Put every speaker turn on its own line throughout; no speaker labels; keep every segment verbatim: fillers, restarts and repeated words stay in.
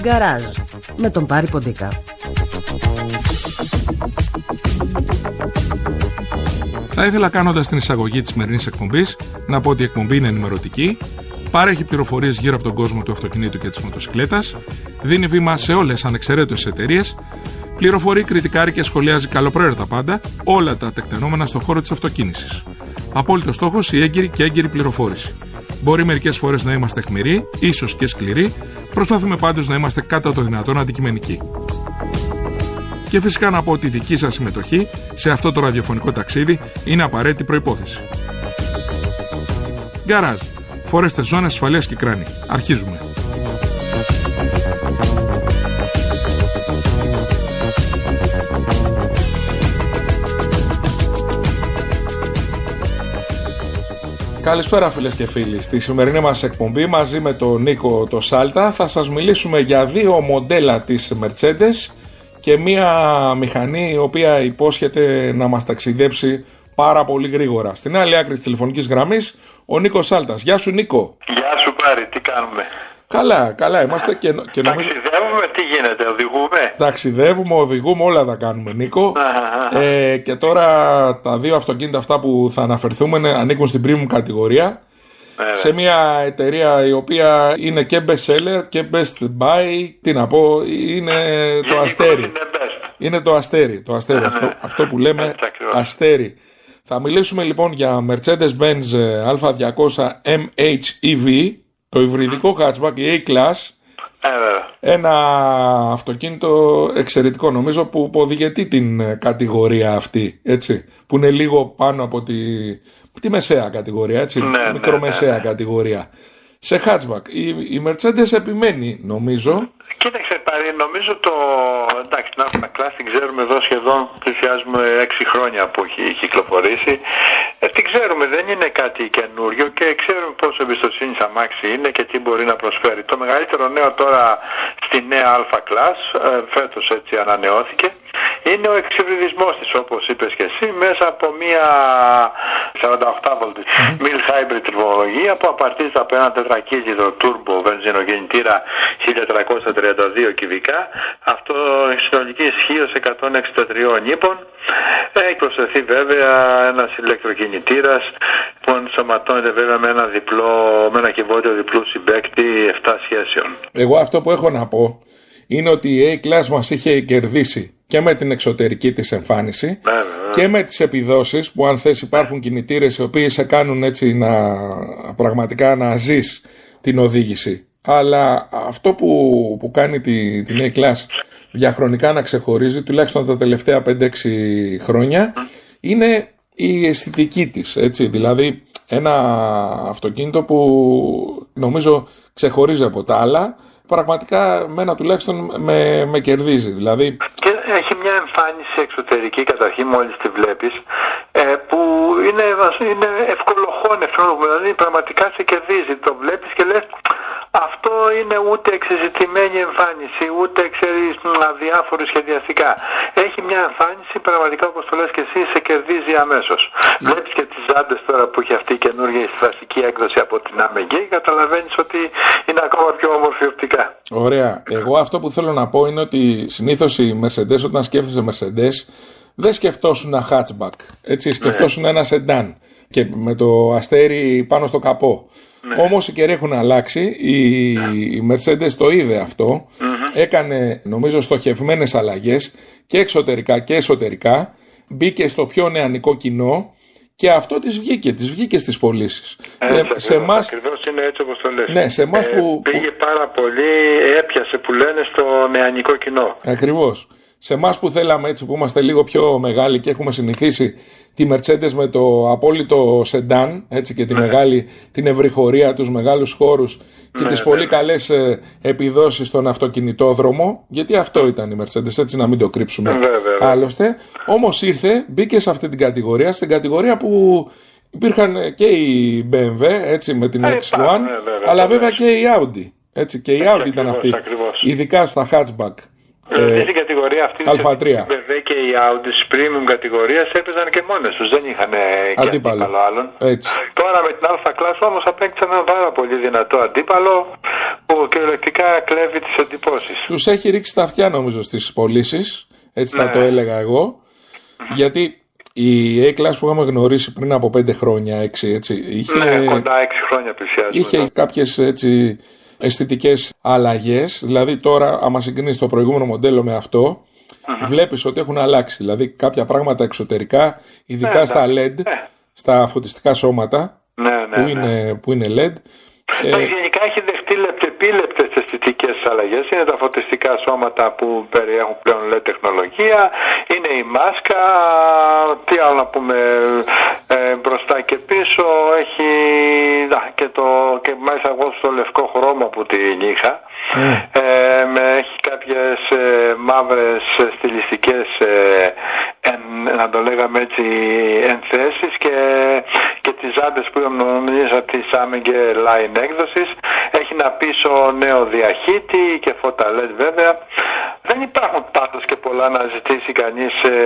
Γκαράζ με τον Πάρη Ποντίκα.
Θα ήθελα, κάνοντας την εισαγωγή της σημερινής εκπομπής, να πω ότι η εκπομπή είναι ενημερωτική, παρέχει πληροφορίες γύρω από τον κόσμο του αυτοκινήτου και της μοτοσυκλέτας, δίνει βήμα σε όλες ανεξαιρέτως εταιρείες, πληροφορεί, κριτικάρει και σχολιάζει καλοπροαίρετα πάντα όλα τα τεκτενόμενα στον χώρο της αυτοκίνησης. Απόλυτος στόχος η έγκυρη και έγκυρη πληροφόρηση. Μπορεί μερικές φορές να είμαστε αιχμηροί, ίσως και σκληροί, προσπαθούμε πάντως να είμαστε κατά το δυνατόν αντικειμενικοί. Και φυσικά να πω ότι η δική σας συμμετοχή σε αυτό το ραδιοφωνικό ταξίδι είναι απαραίτητη προϋπόθεση. Γκαράζ. Φορέστε ζώνες ασφαλείας και κράνη. Αρχίζουμε. Καλησπέρα φίλες και φίλοι. Στη σημερινή μας εκπομπή μαζί με τον Νίκο το Σάλτα θα σας μιλήσουμε για δύο μοντέλα της Mercedes και μία μηχανή η οποία υπόσχεται να μας ταξιδέψει πάρα πολύ γρήγορα. Στην άλλη άκρη της τηλεφωνικής γραμμής ο Νίκος Σάλτας. Γεια σου Νίκο.
Γεια σου Πάρη, τι κάνουμε?
Καλά, καλά είμαστε και, και νομίζω...
Ταξιδεύουμε, τι γίνεται, οδηγούμε?
Ταξιδεύουμε, οδηγούμε, όλα τα κάνουμε Νίκο. ε, και τώρα τα δύο αυτοκίνητα αυτά που θα αναφερθούμε ανήκουν στην premium κατηγορία. Ε, σε μια εταιρεία η οποία είναι και best seller και best buy. Τι να πω, είναι το αστέρι.
Είναι,
είναι το αστέρι, το αστέρι
ε,
αυτό, αυτό που λέμε
έτσι,
αστέρι. Θα μιλήσουμε λοιπόν για Mercedes-Benz Α διακόσια εμ έιτς ι βι, το υβριδικό hatchback, η A-Class.
Ε,
ένα αυτοκίνητο εξαιρετικό νομίζω που οδηγετεί την κατηγορία αυτή, έτσι, που είναι λίγο πάνω από τη, τη μεσαία κατηγορία, έτσι,
ναι,
μικρομεσαία
ναι, ναι.
κατηγορία. Σε hatchback η, η Mercedes επιμένει νομίζω.
Κοίταξε Πάρη, νομίζω το... εντάξει, την Α Class την ξέρουμε εδώ σχεδόν, πλησιάζουμε έξι χρόνια που έχει κυκλοφορήσει. Ε, την ξέρουμε, δεν είναι κάτι καινούριο και ξέρουμε πόσο εμπιστοσύνη αμάξι είναι και τι μπορεί να προσφέρει. Το μεγαλύτερο νέο τώρα στη νέα Α Class, ε, φέτος έτσι ανανεώθηκε, είναι ο εξυβριδισμός της, όπως είπες και εσύ, μέσα από μια σαράντα οκτώ βολτ mm-hmm. mild hybrid τριβολογία που απαρτίζεται από ένα τετρακύκλινο turbo βενζινοκινητήρα χίλια τριακόσια τριάντα δύο κυβικά. Αυτό συνολική ισχύος εκατόν εξήντα τρία νίπων. Έχει προσθεθεί βέβαια ένας ηλεκτροκινητήρας που ενσωματώνεται βέβαια με ένα, διπλό, με ένα κυβότιο διπλού συμπαίκτη επτά σχέσεων.
Εγώ αυτό που έχω να πω είναι ότι η A-Class μας είχε κερδίσει και με την εξωτερική της εμφάνιση
ναι, ναι, ναι.
και με τις επιδόσεις που αν θες υπάρχουν κινητήρες οι οποίοι σε κάνουν έτσι να πραγματικά να ζεις την οδήγηση. Αλλά αυτό που, που κάνει τη, την A-Class διαχρονικά να ξεχωρίζει, τουλάχιστον τα τελευταία πέντε έξι χρόνια, mm. είναι η αισθητική της, έτσι, δηλαδή ένα αυτοκίνητο που νομίζω ξεχωρίζει από τα άλλα. Πραγματικά μένα τουλάχιστον με, με κερδίζει, δηλαδή.
Και έχει μια εμφάνιση εξωτερική καταρχήν μόλις τη βλέπεις, ε, που είναι, είναι ευκολοχώνευτο, δηλαδή πραγματικά σε κερδίζει, το βλέπεις και λες αυτό είναι ούτε εξεζητημένη εμφάνιση, ούτε ξέρεις αδιάφορη σχεδιαστικά. Έχει μια εμφάνιση πραγματικά όπως το λες και εσύ, σε κερδίζει αμέσως. Mm. Βλέπεις και τις ζάντες τώρα που έχει αυτή η καινούργια εισφραστική έκδοση από την έι εμ τζι και καταλαβαίνεις ότι είναι ακόμα πιο όμορφη οπτικά.
Ωραία. Εγώ αυτό που θέλω να πω είναι ότι συνήθως οι Mercedes, όταν σκέφτεσαι Mercedes, δεν σκεφτόσουν ένα hatchback. Έτσι, σκεφτόσουν ναι. ένα sedan και με το αστέρι πάνω στο καπό. Ναι. Όμως οι καιροί έχουν αλλάξει, η, η Mercedes το είδε αυτό, mm-hmm. έκανε νομίζω στοχευμένες αλλαγές και εξωτερικά και εσωτερικά, μπήκε στο πιο νεανικό κοινό και αυτό της βγήκε, της βγήκε στις πωλήσεις.
Ε, ε, σε εμάς ακριβώς είναι έτσι όπως το λες.
Ναι, σε εμάς ε, που,
πήγε που... πάρα πολύ, έπιασε που λένε στο νεανικό κοινό.
Ακριβώς. Σε εμάς που θέλαμε έτσι, που είμαστε λίγο πιο μεγάλοι και έχουμε συνηθίσει τη Mercedes με το απόλυτο σεντάν, έτσι, και τη ναι. μεγάλη, την ευρυχωρία, τους μεγάλους χώρους και ναι, τις ναι. πολύ καλές ε, επιδόσεις στον αυτοκινητόδρομο, γιατί αυτό ήταν η Mercedes, έτσι να μην το κρύψουμε ναι, ναι. άλλωστε. Όμως ήρθε, μπήκε σε αυτή την κατηγορία, στην κατηγορία που υπήρχαν και η μπι εμ ντάμπλιου, έτσι, με την εξ ουάν, ναι, ναι, ναι, αλλά ναι, βέβαια ναι. και η Audi, έτσι, και η Audi ήταν αυτή, ακριβώς. Ειδικά στα hatchback.
Ε, στην κατηγορία αυτή
Α τρία.
Βέβαια και οι Audi της premium κατηγορίας έπαιζαν και μόνες τους, δεν είχαν και αντίπαλο, αντίπαλο άλλον.
Έτσι.
Τώρα με την Α κλάση όμως απέκτησαν ένα πάρα πολύ δυνατό αντίπαλο που κυριολεκτικά κλέβει τις εντυπώσεις.
Τους έχει ρίξει τα αυτιά νομίζω στις πωλήσεις, έτσι ναι. Θα το έλεγα εγώ, γιατί η A-Class που είχαμε γνωρίσει πριν από πέντε χρόνια, έξι, έτσι, είχε,
ναι, κοντά έξι χρόνια πλησιάζουμε.
Είχε ναι. κάποιες έτσι αισθητικές αλλαγές, δηλαδή τώρα άμα συγκρίνεις το προηγούμενο μοντέλο με αυτό, mm-hmm. βλέπεις ότι έχουν αλλάξει, δηλαδή κάποια πράγματα εξωτερικά, ειδικά ναι, στα ελ ι ντι, ναι. στα φωτιστικά σώματα, ναι, ναι, που, είναι, ναι. που είναι ελ ι ντι.
Ε, γενικά έχει δεχτεί λεπτεπίλεπτες αισθητικές αλλαγές. Είναι τα φωτιστικά σώματα που περιέχουν πλέον ελ ι ντι τεχνολογία, είναι η μάσκα, τι άλλο να πούμε, ε, μπροστά και πίσω, έχει να, και, το, και μάλιστα εγώ στο λευκό χρώμα που την είχα. Mm. Ε, με, έχει κάποιες ε, μαύρες στιλιστικές ε, εν, να το λέγαμε έτσι ενθέσεις και, και τις ζάντες που νομίζω της Άμεγκε Line έκδοσης. Έχει ένα πίσω νέο διαχύτη και φώτα ελ ι ντι βέβαια. Δεν υπάρχουν πάντως και πολλά να ζητήσει κανείς ε,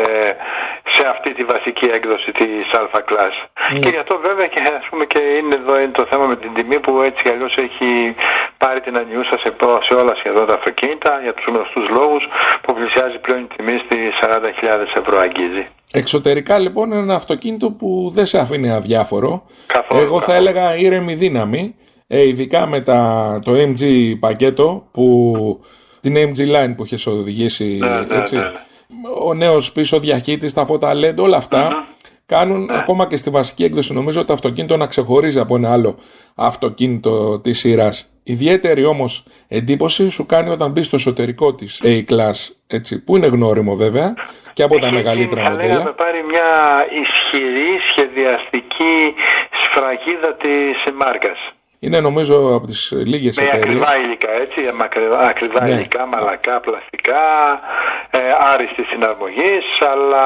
σε αυτή τη βασική έκδοση της Α Class. Mm. Και γι' αυτό βέβαια και, ας πούμε, και είναι εδώ είναι το θέμα με την τιμή που έτσι κι αλλιώς έχει πάρει την ανιούσα σε, σε όλα σχεδόν τα αυτοκίνητα για τους γνωστούς λόγους που πλησιάζει πλέον η τιμή στις σαράντα χιλιάδες ευρώ αγγίζει.
Εξωτερικά λοιπόν είναι ένα αυτοκίνητο που δεν σε αφήνει αδιάφορο.
Καθόλου.
Εγώ θα έλεγα ήρεμη δύναμη, ε, ειδικά με τα, το εμ τζι πακέτο που την εμ τζι Line που έχεις οδηγήσει, ναι, έτσι. Ναι, ναι, ναι. Ο νέος πίσω διαχύτης, τα φώτα ελ ι ντι, όλα αυτά mm-hmm. κάνουν ναι. ακόμα και στη βασική έκδοση νομίζω το αυτοκίνητο να ξεχωρίζει από ένα άλλο αυτοκίνητο της σειράς. Ιδιαίτερη όμως εντύπωση σου κάνει όταν μπει στο εσωτερικό της A-Class, έτσι, που είναι γνώριμο βέβαια και από τα μεγαλύτερα μοντέλα. Θα λέγαμε
πάρει μια ισχυρή σχεδιαστική σφραγίδα της μάρκας.
Είναι νομίζω από τις λίγες
με
εταιρείες.
Με ακριβά υλικά, έτσι, με ακριβά, ακριβά ναι. υλικά, μαλακά, πλαστικά, ε, άριστη συναρμογής, αλλά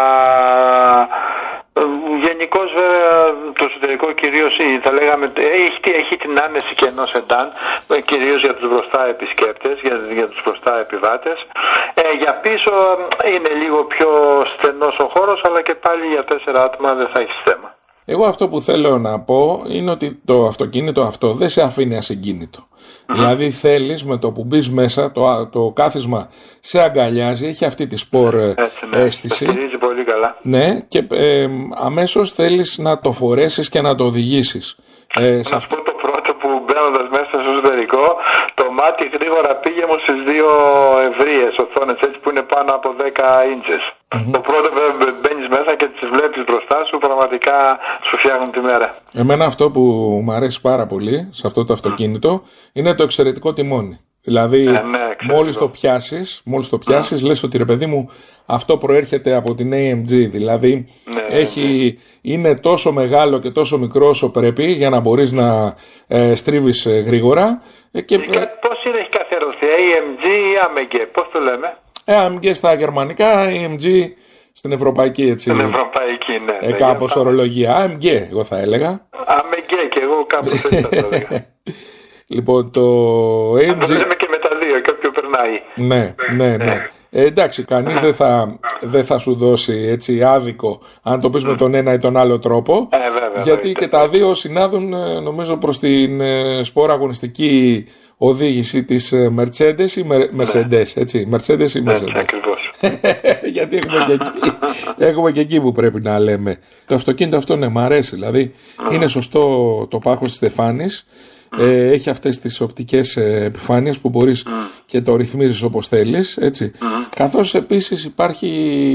ε, γενικώς βέβαια το εσωτερικό κυρίως θα λέγαμε έχει, έχει την άνεση και ενός σεντάν, κυρίως για τους μπροστά επισκέπτες, για, για τους μπροστά επιβάτες. Ε, για πίσω είναι λίγο πιο στενός ο χώρος, αλλά και πάλι για τέσσερα άτομα δεν θα έχει θέμα.
Εγώ αυτό που θέλω να πω είναι ότι το αυτοκίνητο αυτό δεν σε αφήνει ασυγκίνητο. Mm-hmm. Δηλαδή θέλεις με το που μπεις μέσα, το, το κάθισμα σε αγκαλιάζει, έχει αυτή τη σπορ έτσι, ναι. αίσθηση.
Το πολύ καλά.
Ναι, και ε, αμέσως θέλεις να το φορέσεις και να το οδηγήσεις.
Ε, να σου πω το πρώτο που μπαίνοντας μέσα στο εσωτερικό, το μάτι γρήγορα πήγε μου στις δύο ευρείες οθόνες έτσι που είναι πάνω από δέκα ίντσες. Mm-hmm. Το πρώτο βέβαια μπαίνεις μέσα και τις βλέπεις μπροστά σου, πραγματικά σου φτιάχνουν τη μέρα.
Εμένα αυτό που μου αρέσει πάρα πολύ σε αυτό το αυτοκίνητο mm. είναι το εξαιρετικό τιμόνι. Δηλαδή, ε, ναι, μόλις το πιάσεις, μόλις το πιάσεις, mm. λες ότι ρε παιδί μου, αυτό προέρχεται από την έι εμ τζι. Δηλαδή, ναι, έχει, ναι. είναι τόσο μεγάλο και τόσο μικρό όσο πρέπει για να μπορείς να ε, στρίβεις ε, γρήγορα. Ε, και,
και, πώς είναι, έχει καθιερωθεί, έι εμ τζι ή Άμεγκε, πώς το λέμε?
Άμεγκε στα γερμανικά, έι εμ τζι στην ευρωπαϊκή, έτσι.
Στην ευρωπαϊκή, ναι.
Ε,
ναι
κάπως ναι, ορολογία. Άμεγκε, εγώ θα έλεγα.
Άμεγκε, και εγώ κάπως έτσι θα το έλεγα.
Λοιπόν, το έι εμ τζι...
το λέμε και με τα δύο, και όποιο περνάει.
Ναι, ναι, ναι. Ε, εντάξει, κανείς δεν θα, δεν θα σου δώσει έτσι άδικο αν το πεις με τον ένα ή τον άλλο τρόπο.
Ε, βέβαια,
γιατί
βέβαια.
Και τα δύο συνάδουν νομίζω προς την σπόρα αγωνιστική οδήγηση της Mercedes ή Mercedes, έτσι, Mercedes ή Mercedes.
Ναι, ακριβώς.
Γιατί έχουμε και, εκεί, έχουμε και εκεί που πρέπει να λέμε. Το αυτοκίνητο αυτό ναι, μ' αρέσει, δηλαδή είναι σωστό το πάχος της στεφάνης. Ε, έχει αυτές τις οπτικές ε, επιφάνειες που μπορείς mm. και το ρυθμίζεις όπως θέλεις, έτσι. Mm. Καθώς επίσης υπάρχει,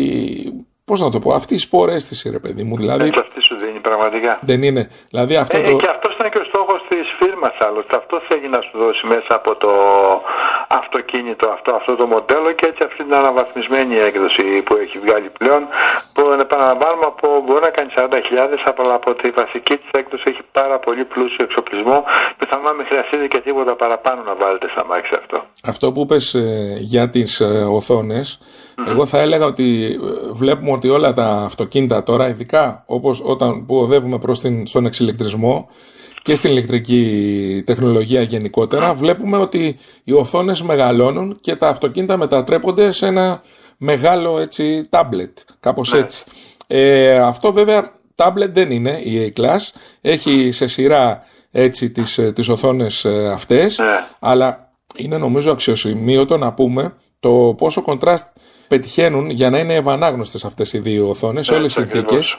πώς να το πω, αυτή η σπορ αίσθηση, ρε παιδί μου. Δηλαδή,
έτσι αυτή σου δίνει πραγματικά.
Δεν είναι. Δηλαδή, αυτό
ε,
το...
Και αυτός ήταν και ο στόχος της φίρμας άλλωστε. Αυτό θέλει να σου δώσει μέσα από το αυτοκίνητο αυτό, αυτό το μοντέλο και έτσι αυτή την αναβαθμισμένη έκδοση που έχει βγάλει πλέον. Που επαναλαμβάνουμε από μπορεί να κάνει σαράντα χιλιάδες, αλλά από τη βασική της έκδοση έχει πάρα πολύ πλούσιο εξοπλισμό. Πιθανόν μην χρειαστεί και τίποτα παραπάνω να βάλετε στα μάξια αυτό. Αυτό
που είπες ε, για τις ε, οθόνες, mm-hmm. εγώ θα έλεγα ότι ε, βλέπουμε ότι όλα τα αυτοκίνητα τώρα, ειδικά όπως όταν που οδεύουμε προς την, στον εξηλεκτρισμό, και στην ηλεκτρική τεχνολογία γενικότερα, βλέπουμε ότι οι οθόνες μεγαλώνουν και τα αυτοκίνητα μετατρέπονται σε ένα μεγάλο έτσι τάμπλετ, κάπως έτσι. Ε, αυτό βέβαια τάμπλετ δεν είναι η A-Class, έχει σε σειρά έτσι τις, τις οθόνες αυτές, αλλά είναι νομίζω αξιοσημείωτο να πούμε το πόσο κοντράστ πετυχαίνουν για να είναι ευανάγνωστες αυτές οι δύο οθόνες σε όλες τις συνθήκες,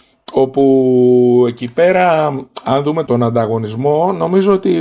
όπου εκεί πέρα αν δούμε τον ανταγωνισμό νομίζω ότι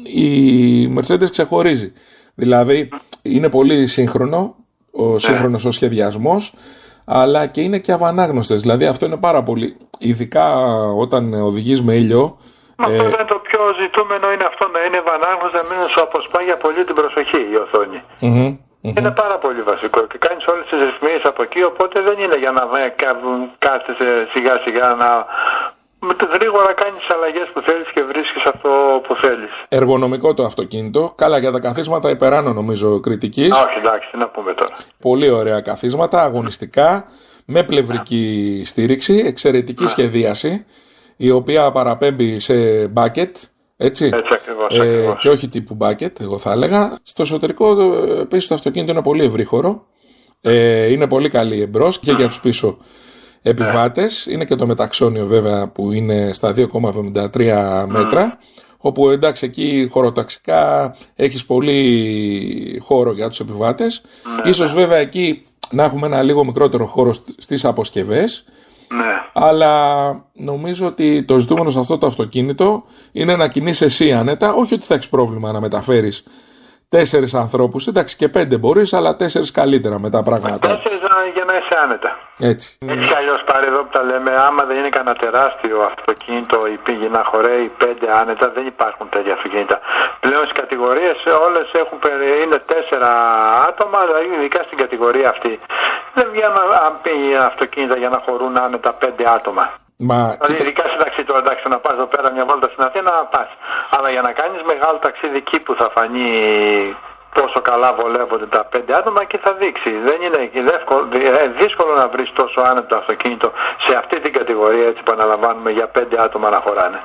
η Mercedes ξεχωρίζει, δηλαδή είναι πολύ σύγχρονο ο σύγχρονος ο σχεδιασμός, αλλά και είναι και ευανάγνωστες, δηλαδή αυτό είναι πάρα πολύ, ειδικά όταν οδηγείς με ήλιο.
Αυτό ε... είναι το πιο ζητούμενο, είναι αυτό, να είναι ευανάγνωστο, να μην σου αποσπάει για πολύ την προσοχή η οθόνη. Mm-hmm, mm-hmm. Είναι πάρα πολύ βασικό και κάνεις όλες τις ρυθμίσεις από εκεί, οπότε δεν είναι για να κάθεσαι σιγά σιγά να γρήγορα κάνεις τις αλλαγές που θέλεις και βρίσκεις αυτό που θέλεις.
Εργονομικό το αυτοκίνητο, καλά για τα καθίσματα υπεράνω νομίζω κριτικής.
Όχι, εντάξει, τι να πούμε τώρα.
Πολύ ωραία καθίσματα, αγωνιστικά, με πλευρική στήριξη, εξαιρετική σχεδίαση, η οποία παραπέμπει σε bucket, έτσι,
έτσι ακριβώς,
ε,
ακριβώς.
και όχι τύπου bucket, εγώ θα έλεγα. Στο εσωτερικό επίσης το αυτοκίνητο είναι πολύ ευρύχωρο, ε, είναι πολύ καλή εμπρός και για τους πίσω επιβάτες. Είναι και το μεταξώνιο βέβαια που είναι στα δύο κόμμα εβδομήντα τρία μέτρα, όπου εντάξει εκεί χωροταξικά έχεις πολύ χώρο για τους επιβάτες. Ίσως βέβαια εκεί να έχουμε ένα λίγο μικρότερο χώρο στις αποσκευές.
Ναι.
Αλλά νομίζω ότι το ζητούμενο σε αυτό το αυτοκίνητο είναι να κινείς εσύ άνετα, όχι ότι θα έχεις πρόβλημα να μεταφέρεις τέσσερις ανθρώπους, εντάξει και πέντε μπορείς, αλλά τέσσερις καλύτερα με τα πράγματα.
Τέσσερις για να είσαι άνετα.
Έτσι.
Έτσι κι αλλιώς πάρε εδώ που τα λέμε, άμα δεν είναι κανένα τεράστιο αυτοκίνητο ή πήγε να χωρέει πέντε άνετα, δεν υπάρχουν τέτοια αυτοκίνητα. Πλέον στις κατηγορίες όλες έχουν, είναι τέσσερα άτομα, δηλαδή ειδικά στην κατηγορία αυτή. Δεν βγαίνουν αν πήγε αυτοκίνητα για να χωρούν άνετα πέντε άτομα.
Μα,
δηλαδή, κοίτα... ειδικά στην ταξί τώρα, εντάξει, να πας εδώ πέρα μια βόλτα στην Αθήνα να πας. Αλλά για να κάνεις μεγάλο ταξίδι εκεί που θα φανεί πόσο καλά βολεύονται τα πέντε άτομα και θα δείξει. Δεν είναι δύσκολο, δύσκολο να βρεις τόσο άνετο αυτοκίνητο σε αυτή την κατηγορία, έτσι που αναλαμβάνουμε, για πέντε άτομα να χωράνε.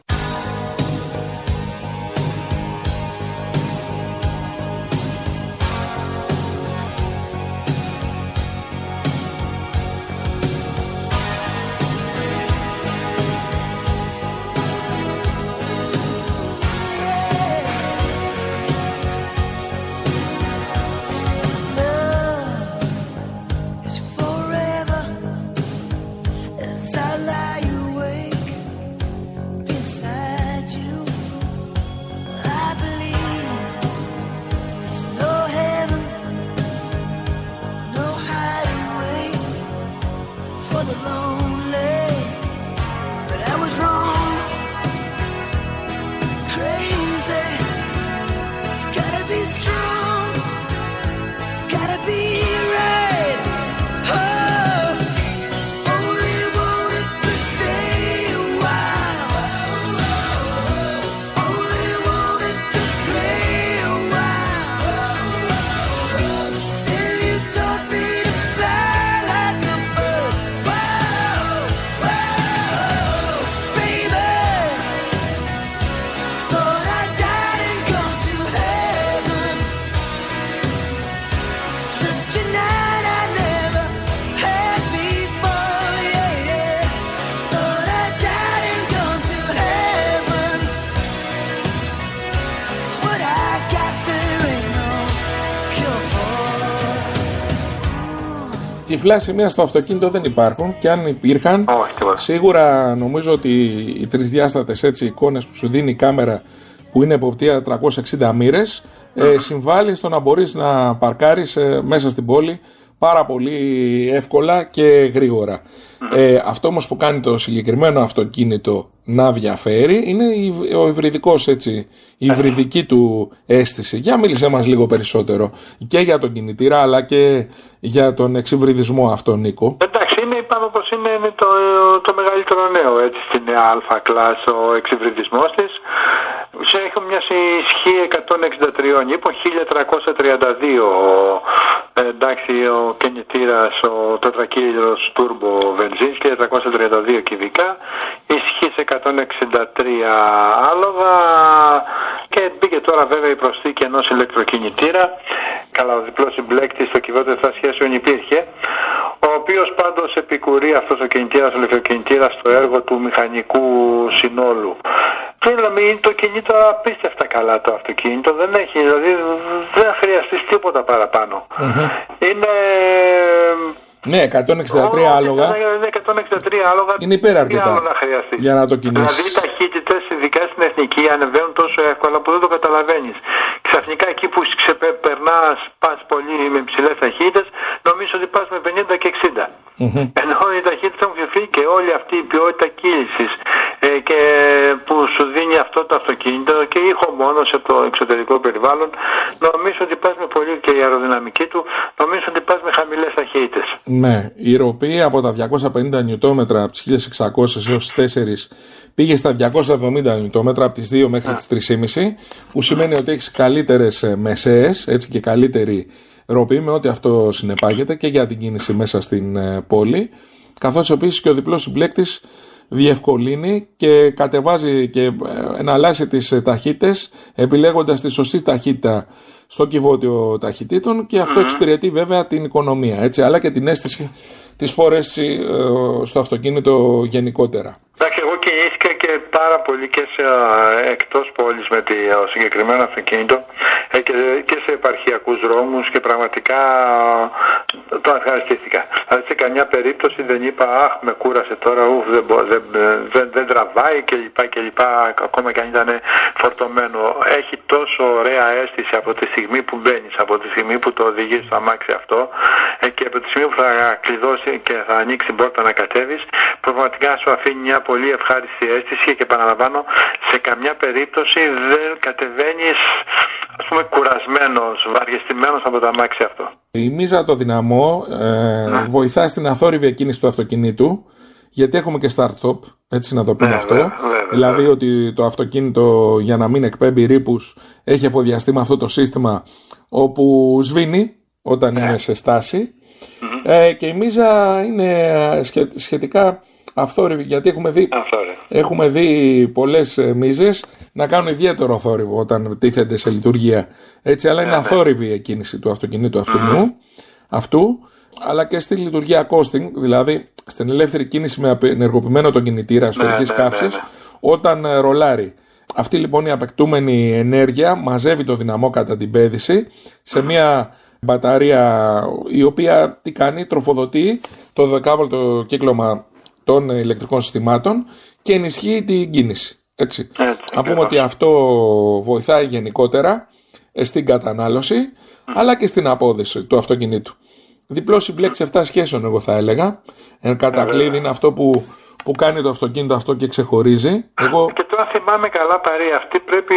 Τυφλά σημεία στο αυτοκίνητο δεν υπάρχουν, και αν υπήρχαν, oh, σίγουρα νομίζω ότι οι τρισδιάστατες έτσι εικόνες που σου δίνει η κάμερα, που είναι εποπτεία τριακόσιες εξήντα μοίρες, mm. ε, συμβάλλει στο να μπορείς να παρκάρεις ε, μέσα στην πόλη πάρα πολύ εύκολα και γρήγορα. Mm. Ε, αυτό όμως που κάνει το συγκεκριμένο αυτοκίνητο να διαφέρει είναι ο υβριδικός, έτσι, η υβριδική του αίσθηση. Για μίλησέ μας λίγο περισσότερο και για τον κινητήρα αλλά και για τον εξυβριδισμό αυτό, Νίκο.
Εντάξει, είναι, είπαμε πως είναι, είναι το, το μεγαλύτερο νέο, έτσι, στην Α-Class ο εξυβριδισμός της. Έχει μια ισχύ εκατόν εξήντα τρία ύπων, χίλια τριακόσια τριάντα δύο εντάξει, ο κινητήρας, ο τετρακύλινος turbo βενζίνης και τετρακόσια τριάντα δύο κυβικά, ισχύει σε εκατόν εξήντα τρία άλογα και μπήκε τώρα βέβαια η προσθήκη ενός ηλεκτροκινητήρα. Καλά, ο διπλός συμπλέκτης στο κυβότιο επτά σχέσεων υπήρχε, ο οποίος πάντως επικουρεί αυτός ο κινητήρας, ο ηλεκτροκινητήρας στο έργο του μηχανικού συνόλου. Δηλαδή το κινητό απίστευτα καλά το αυτοκίνητο, δεν έχει, δηλαδή δεν χρειαστείς τίποτα παραπάνω. Mm-hmm. Είναι...
Ναι, εκατόν εξήντα τρία άλογα.
Είναι εκατόν εξήντα τρία άλογα.
Είναι υπεραρκετά για να το κινήσεις.
Δηλαδή οι ταχύτητες, ειδικά στην εθνική, ανεβαίνουν τόσο εύκολα που δεν το καταλαβαίνεις. Ξαφνικά εκεί που ξεπερνάς, πας πολύ με ψηλές ταχύτητες, νομίζω ότι πας με πενήντα και εξήντα. Mm-hmm. Ενώ οι ταχύτητες έχουν ξεφύγει και όλη αυτή η ποιότητα κύλησης ε, και που σου δίνει αυτό το αυτοκίνητο και ήχο μόνο σε το εξωτερικό περιβάλλον, νομίζω ότι πας με πολύ, και η αεροδυναμική του, νομίζω ότι πας με χαμηλές ταχύτητες.
Ναι, η ροπή από τα διακόσια πενήντα νιουτόμετρα από τις χίλια εξακόσιες έως τις τέσσερις πήγε στα διακόσια εβδομήντα νιουτόμετρα από τις δύο μέχρι τις τρεις κόμμα πέντε, που σημαίνει ότι έχεις καλύτερες μεσαίες, έτσι, και καλύτερη ροπή, με ό,τι αυτό συνεπάγεται και για την κίνηση μέσα στην πόλη, καθώς επίσης και ο διπλός συμπλέκτης διευκολύνει και κατεβάζει και εναλλάσσει τις ταχύτητες επιλέγοντας τη σωστή ταχύτητα στο κυβότιο ταχυτήτων, και αυτό mm-hmm. εξυπηρετεί βέβαια την οικονομία, έτσι, αλλά και την αίσθηση της φόρεσης ε, στο αυτοκίνητο γενικότερα.
Εντάξει, εγώ κινήθηκα και πάρα πολύ και σε, εκτός πόλης με το συγκεκριμένο αυτοκίνητο ε, και, και σε επαρχιακούς δρόμους και πραγματικά το ευχαριστήθηκα. Δηλαδή σε καμιά περίπτωση δεν είπα αχ με κούρασε τώρα, ουφ, δεν, δεν, δεν, δεν τραβάει κλπ, κλπ, ακόμα και αν ήταν φορτωμένο. Έχει τόσο ωραία αίσθηση από τη στιγμή που μπαίνεις, από τη στιγμή που το οδηγείς στο αμάξι αυτό ε, και από τη στιγμή που θα κλειδώσει και θα ανοίξει την πόρτα να κατέβεις, πραγματικά σου αφήνει μια πολύ ευχάριστη αίσθηση και επαναλαμβάνω, σε καμιά περίπτωση δεν κατεβαίνεις, ας πούμε, κουρασμένος, βαριεστημένος από το αμάξι αυτό.
Η μίζα το δυναμό ε, βοηθά στην αθόρυβη εκκίνηση του αυτοκινήτου, γιατί έχουμε και start-stop, έτσι να το πούμε, ναι, αυτό. Βέβαια, βέβαια, δηλαδή βέβαια. Ότι το αυτοκίνητο, για να μην εκπέμπει ρήπους, έχει εφοδιαστεί με αυτό το σύστημα όπου σβήνει όταν ναι. είναι σε στάση. Mm-hmm. Ε, και η μίζα είναι σχετικά αυθόρυβη, γιατί έχουμε δει, έχουμε δει πολλές μίζες να κάνουν ιδιαίτερο θόρυβο όταν τίθενται σε λειτουργία. Έτσι, αλλά είναι αθόρυβη η εκκίνηση του αυτοκινήτου αυτού, mm-hmm. αυτού, αλλά και στη λειτουργία costing, δηλαδή στην ελεύθερη κίνηση με ενεργοποιημένο τον κινητήρα εσωτερικής καύσης, όταν ρολάρει. Αυτή λοιπόν η απεκτούμενη ενέργεια μαζεύει το δυναμό κατά την πέδηση σε μια μπαταρία, η οποία τι κάνει, τροφοδοτεί το δεκάβολτο κύκλωμα των ηλεκτρικών συστημάτων και ενισχύει την κίνηση. Έτσι. Έτσι να πούμε ότι αυτό βοηθάει γενικότερα στην κατανάλωση mm. αλλά και στην απόδοση του αυτοκινήτου. Διπλό συμπλέκτης επτά σχέσεων, εγώ θα έλεγα. Εν κατακλείδη είναι αυτό που, που κάνει το αυτοκίνητο αυτό και ξεχωρίζει. Εγώ...
Και τώρα θυμάμαι καλά, Παρή, αυτή πρέπει,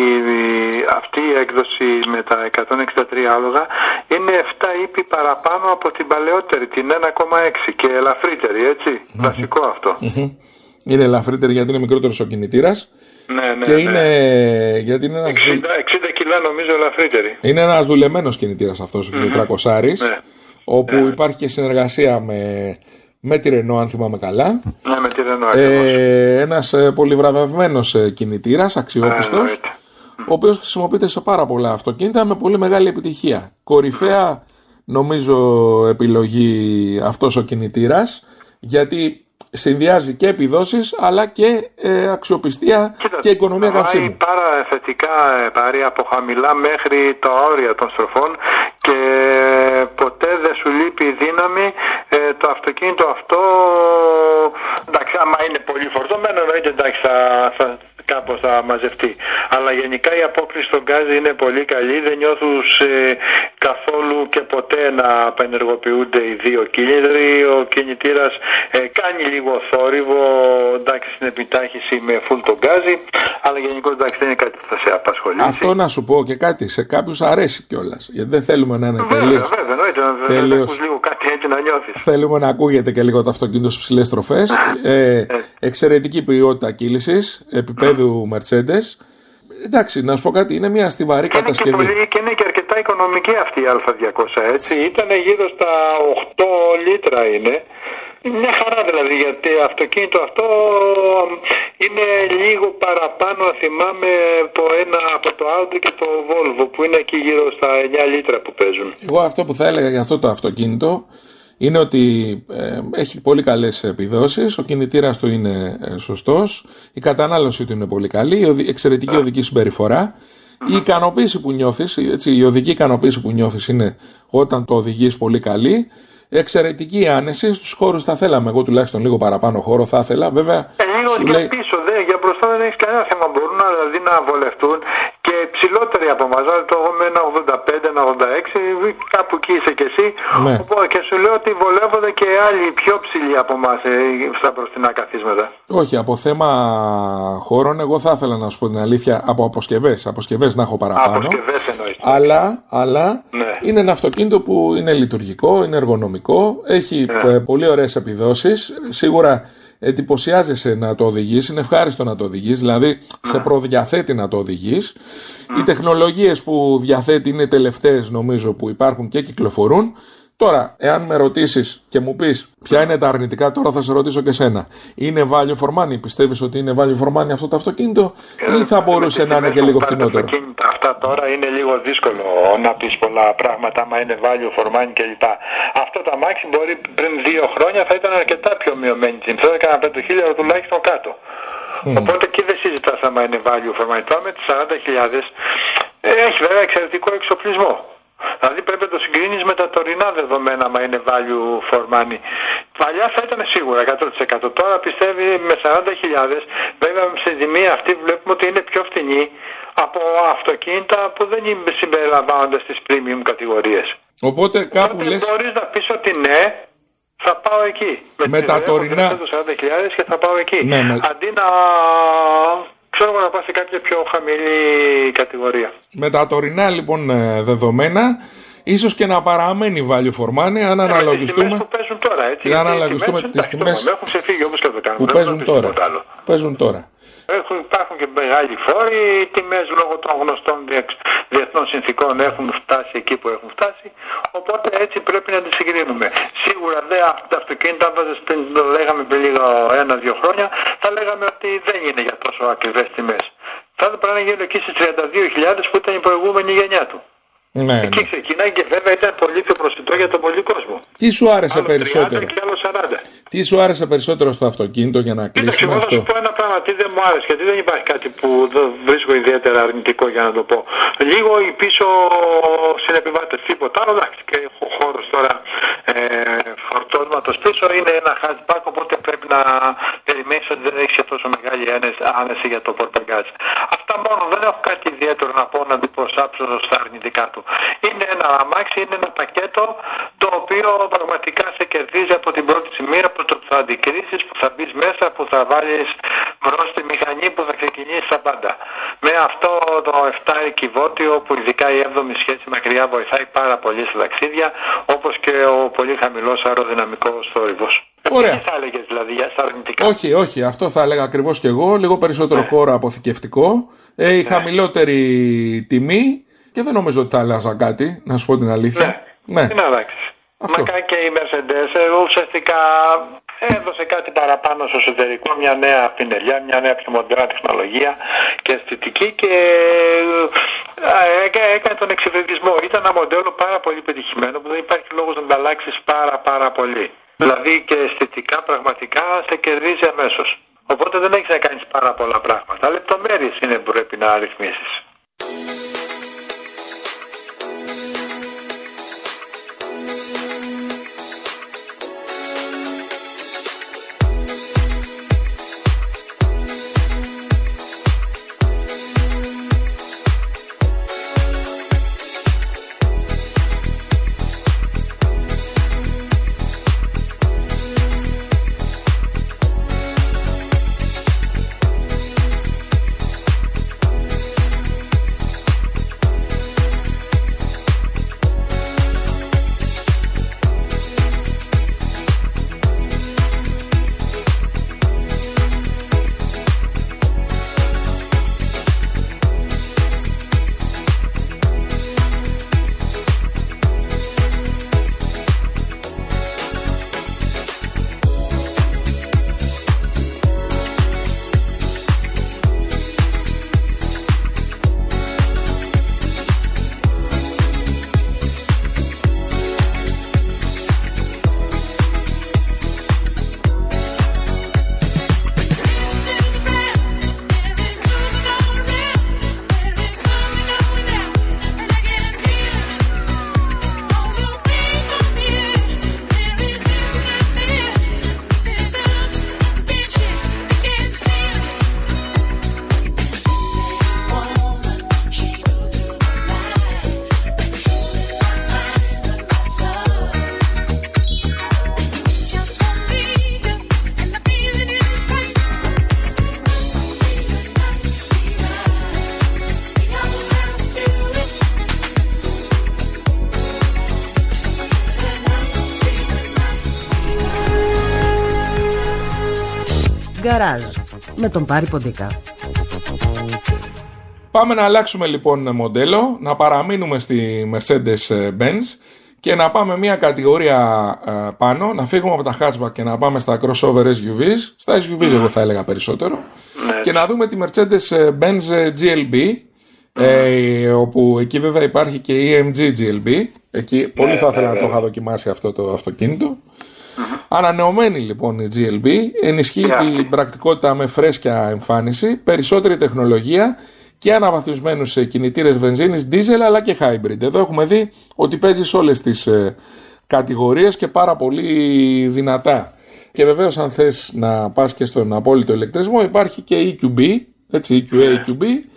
αυτή η έκδοση με τα εκατόν εξήντα τρία άλογα είναι επτά ύπη παραπάνω από την παλαιότερη, την ένα κόμμα έξι, και ελαφρύτερη, έτσι. Mm-hmm. Βασικό αυτό. Mm-hmm.
Είναι ελαφρύτερη γιατί είναι μικρότερος ο κινητήρας.
Ναι, ναι,
και είναι,
ναι.
γιατί είναι ένας...
εξήντα, εξήντα κιλά νομίζω ελαφρύτερη.
Είναι ένας δουλεμένος κινητήρας αυτός, ο mm-hmm. τριακόσια, ναι. όπου ναι. υπάρχει και συνεργασία με, με τη Renault, αν θυμάμαι καλά.
Ναι, με τη Renault.
Ε, ένας ε, πολυβραβευμένος ε, κινητήρας, αξιόπιστος, ε, ο οποίος χρησιμοποιείται σε πάρα πολλά αυτοκίνητα με πολύ μεγάλη επιτυχία. Κορυφαία, νομίζω, επιλογή αυτός ο κινητήρας, γιατί συνδυάζει και επιδόσεις αλλά και ε, αξιοπιστία. Κοίτα, και οικονομία καυσίμου.
Πάρα θετικά, Παρή, από χαμηλά μέχρι τα όρια των στροφών, και ποτέ δεν σου λείπει η δύναμη. Ε, το αυτοκίνητο αυτό, εντάξει, άμα είναι πολύ φορτωμένο, εννοείται, εντάξει, θα, θα, κάπως θα μαζευτεί. Αλλά γενικά η απόκριση στον γκάζι είναι πολύ καλή. Δεν νιώθουν ε, καθόλου και ποτέ να απενεργοποιούνται οι δύο κίνητροι. Ο κινητήρας ε, κάνει λίγο θόρυβο, εντάξει, στην επιτάχυση με full τον γκάζι, αλλά γενικώς, εντάξει, δεν είναι κάτι που θα σε απασχολήσει.
Αυτό να σου πω και κάτι, σε κάποιους αρέσει κιόλας, γιατί δεν θέλουμε να είναι τελείως.
Βέβαια, εννοείται, να ακούς λίγο κάτι έτσι να νιώθεις.
Θέλουμε να ακούγεται και λίγο το αυτοκίνητο στις ψηλές τροφές. ε, εξαιρετική ποιότητα κύλησης, επίπεδου Mercedes. Εντάξει, να σου πω κάτι, είναι μια στιβαρή
και
κατασκευή.
Είναι και, πολύ, και είναι και αρκετά οικονομική αυτή η Α διακόσια, έτσι. Ήταν γύρω στα οκτώ λίτρα είναι. Μια χαρά δηλαδή, γιατί αυτοκίνητο αυτό είναι λίγο παραπάνω, θυμάμαι, από, ένα, από το Audi και το Volvo που είναι εκεί γύρω στα εννιά λίτρα που παίζουν.
Εγώ αυτό που θα έλεγα για αυτό το αυτοκίνητο είναι ότι ε, έχει πολύ καλές επιδόσεις, ο κινητήρας του είναι ε, σωστός, η κατανάλωση του είναι πολύ καλή, η οδη, εξαιρετική yeah. οδική συμπεριφορά. Η ικανοποίηση που νιώθεις, έτσι, η οδική ικανοποίηση που νιώθεις είναι όταν το οδηγείς πολύ καλή. Εξαιρετική άνεση. Στους χώρους θα θέλαμε, εγώ τουλάχιστον λίγο παραπάνω χώρο θα ήθελα. Βέβαια,
ε, λίγο για λέει... πίσω, δε, για μπροστά δεν έχει κανένα θέμα. Μπορούν να, δηλαδή, να βολευτούν και ψηλότεροι από εμάς. Δηλαδή, το εγώ με ένα ογδόντα πέντε, ένα ογδόντα έξι, κάπου εκεί είσαι κι εσύ. Ναι. Οπότε, και σου λέω ότι βολεύονται και άλλοι πιο ψηλοί από εμάς ε, στα μπροστινά καθίσματα. Όχι, από θέμα χώρων, εγώ θα ήθελα να σου πω την αλήθεια από αποσκευές. Αποσκευές να έχω παραπάνω. Αποσκευές εννοείς. Αλλά, αλλά ναι. είναι ένα αυτοκίνητο που είναι λειτουργικό, είναι εργονομικό. Έχει yeah. πολύ ωραίες επιδόσεις. Σίγουρα εντυπωσιάζεσαι να το οδηγείς. Είναι ευχάριστο να το οδηγείς. Δηλαδή yeah. σε προδιαθέτει να το οδηγείς. Yeah. Οι τεχνολογίες που διαθέτει είναι τελευταίες, νομίζω, που υπάρχουν και κυκλοφορούν. Τώρα, εάν με ρωτήσεις και μου πεις ποια είναι τα αρνητικά, τώρα θα σε ρωτήσω και σένα. Είναι value for money? Πιστεύεις ότι είναι value for money αυτό το αυτοκίνητο ή θα μπορούσε να είναι και λίγο φτηνότερο? Αυτά τώρα είναι λίγο δύσκολο να πεις πολλά πράγματα, άμα είναι value for money κλπ. Αυτό το αμάξι μπορεί πριν δύο χρόνια θα ήταν αρκετά πιο μειωμένη τιμή. Θα έκανα πέντε χιλιάδες τουλάχιστον κάτω. Mm. Οπότε εκεί δεν συζητάς άμα είναι value for money. Τώρα με τις σαράντα χιλιάδες έχει βέβαια εξαιρετικό εξοπλισμό. Δηλαδή πρέπει να το συγκρίνεις με τα τωρινά δεδομένα, άμα είναι value for money. Παλιά θα ήταν σίγουρα εκατό τοις εκατό. Τώρα πιστεύει με σαράντα χιλιάδες, βέβαια στην τιμή αυτή βλέπουμε ότι είναι πιο φτηνή από αυτοκίνητα που δεν συμπεριλαμβάνονται στις premium κατηγορίες.
Οπότε κάπου
Οπότε
λες...
μπορείς να πεις ότι ναι, θα πάω εκεί.
Με, με τα τωρινά...
σαράντα χιλιάδες και θα πάω εκεί. Ναι, με... Αντί να... ξέρω να πάω σε κάποια πιο χαμηλή κατηγορία.
Με τα τωρινά λοιπόν δεδομένα, ίσως και να παραμένει value for money, αν αναλογιστούμε...
τις τιμές που παίζουν τώρα, έτσι.
Αν αναλογιστούμε τις τιμές
έχουν ξεφύγει όπως και το κάνουμε.
Που παίζουν τώρα. Παίζουν τώρα.
Έχουν, υπάρχουν και μεγάλοι φόροι, οι τιμές λόγω των γνωστών διεθνών συνθήκων έχουν φτάσει εκεί που έχουν φτάσει, οπότε έτσι πρέπει να τις συγκρίνουμε. Σίγουρα δε αυτά τα αυτοκίνητα, το λέγαμε πριν λίγο ένα-δύο χρόνια, θα λέγαμε ότι δεν είναι για τόσο ακριβές τιμές. Θα πρέπει να γίνουν εκεί στις τριάντα δύο χιλιάδες που ήταν η προηγούμενη γενιά του.
Ναι,
εκεί
ναι.
ξεκινάει και βέβαια ήταν πολύ πιο προσιτό για τον πολύ κόσμο.
Τι σου άρεσε άλλο περισσότερο?
Και άλλο σαράντα.
Τι σου άρεσε περισσότερο στο αυτοκίνητο για να κλείσουμε αυτό?
Θα σου πω ένα πράγμα, τι δεν μου άρεσε, γιατί δεν υπάρχει κάτι που βρίσκω ιδιαίτερα αρνητικό για να το πω. Λίγο οι πίσω συνεπιβάτες, τίποτα άλλο, εντάξει, και έχω χώρους τώρα ε, φορτώσματος πίσω, είναι ένα hatchback, οπότε πρέπει να περιμένεις ότι δεν έχεις και τόσο μεγάλη άνεση για το πορταγκάζ. Αυτά μόνο, δεν έχω κάτι ιδιαίτερο να πω να αντιπροσάψω στα αρνητικά του. Είναι ένα αμάξι, είναι ένα πακέτο το οποίο πραγματικά σε κερδίζει από την πρώτη στιγμή, από το που θα αντικρίσεις, που θα μπεις μέσα, που θα βάλεις μπρος τη μηχανή, που θα ξεκινήσει τα πάντα. Με αυτό το εφτά κυβότιο που ειδικά η έβδομη σχέση μακριά βοηθάει πάρα πολύ στα ταξίδια, όπως και ο πολύ χαμηλός αεροδυναμικός θόρυβος.
Ωραία.
Τι θα έλεγες δηλαδή για στα αρνητικά?
Όχι, όχι, αυτό θα έλεγα ακριβώς και εγώ. Λίγο περισσότερο ναι. χώρο αποθηκευτικό, ε, η ναι. χαμηλότερη τιμή. Και δεν νομίζω ότι θα άλλαζα κάτι, να σου πω την αλήθεια.
Ναι, ναι. Τι να αλλάξεις. Μακά και η Mercedes ουσιαστικά έδωσε κάτι παραπάνω στο εσωτερικό, μια νέα πινελιά, μια νέα πιο μοντέρνα τεχνολογία και αισθητική και έκανε τον εξυπηρετισμό. Ήταν ένα μοντέλο πάρα πολύ πετυχημένο που δεν υπάρχει λόγος να τα αλλάξεις πάρα πάρα πολύ. Δηλαδή και αισθητικά πραγματικά σε κερδίζει αμέσως. Οπότε δεν έχεις να κάνεις πάρα πολλά πράγματα. Λεπτομέρειες είναι που πρέπει να ρυθμίσεις.
γκαράζ με τον Πάρη Ποντικά.
Πάμε να αλλάξουμε λοιπόν μοντέλο, να παραμείνουμε στη Mercedes-Benz και να πάμε μια κατηγορία ε, πάνω, να φύγουμε από τα hatchback και να πάμε στα crossover ες γιου βις, στα ες γιου βις εγώ θα έλεγα περισσότερο, mm. και να δούμε τη Mercedes-Benz τζι ελ μπι, mm. ε, όπου εκεί βέβαια υπάρχει και η ι εμ τζι τζι ελ μπι, εκεί mm. πολύ θα ήθελα mm. να το είχα δοκιμάσει αυτό το αυτοκίνητο. Mm-hmm. Ανανεωμένη λοιπόν η τζι ελ μπι, ενισχύει yeah. την πρακτικότητα με φρέσκια εμφάνιση, περισσότερη τεχνολογία και αναβαθμισμένους κινητήρες βενζίνης, diesel αλλά και hybrid. Εδώ έχουμε δει ότι παίζει σε όλες τις ε, κατηγορίες και πάρα πολύ δυνατά. Και βεβαίως αν θες να πας και στον απόλυτο ηλεκτρισμό υπάρχει και ι κιου μπι, έτσι, ι κιου έι, ι κιου μπι,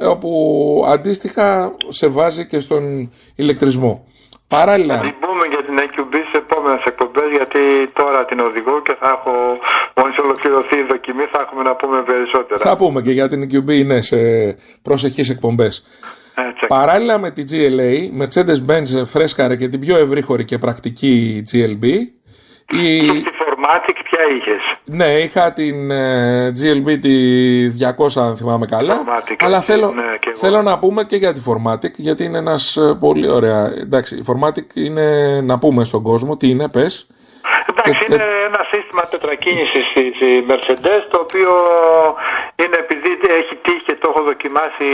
όπου αντίστοιχα σε βάζει και στον ηλεκτρισμό. Παράλληλα...
Θα την πούμε για την ι κιου μπι σε επόμενες εκπομπές, γιατί τώρα την οδηγώ και θα έχω, μόλις ολοκληρωθεί η δοκιμή, θα έχουμε να πούμε περισσότερα.
Θα πούμε και για την ι κιου μπι, ναι, σε προσεχείς εκπομπές. Έτσι. Παράλληλα με τη τζι ελ έι, Mercedes-Benz φρέσκαρε και την πιο ευρύχωρη και πρακτική τζι ελ μπι. Η...
Και τη Formatic ποια είχες?
Ναι, είχα την uh, τζι ελ μπι τη διακόσια αν θυμάμαι καλά, Formatic, αλλά έτσι, θέλω, ναι, θέλω να πούμε και για τη Formatic, γιατί είναι ένας uh, πολύ ωραία, εντάξει, η Formatic είναι, να πούμε στον κόσμο τι είναι, πες.
Εντάξει, είναι ένα σύστημα τετρακίνησης της Mercedes, το οποίο είναι, επειδή έχει τύχει και το έχω δοκιμάσει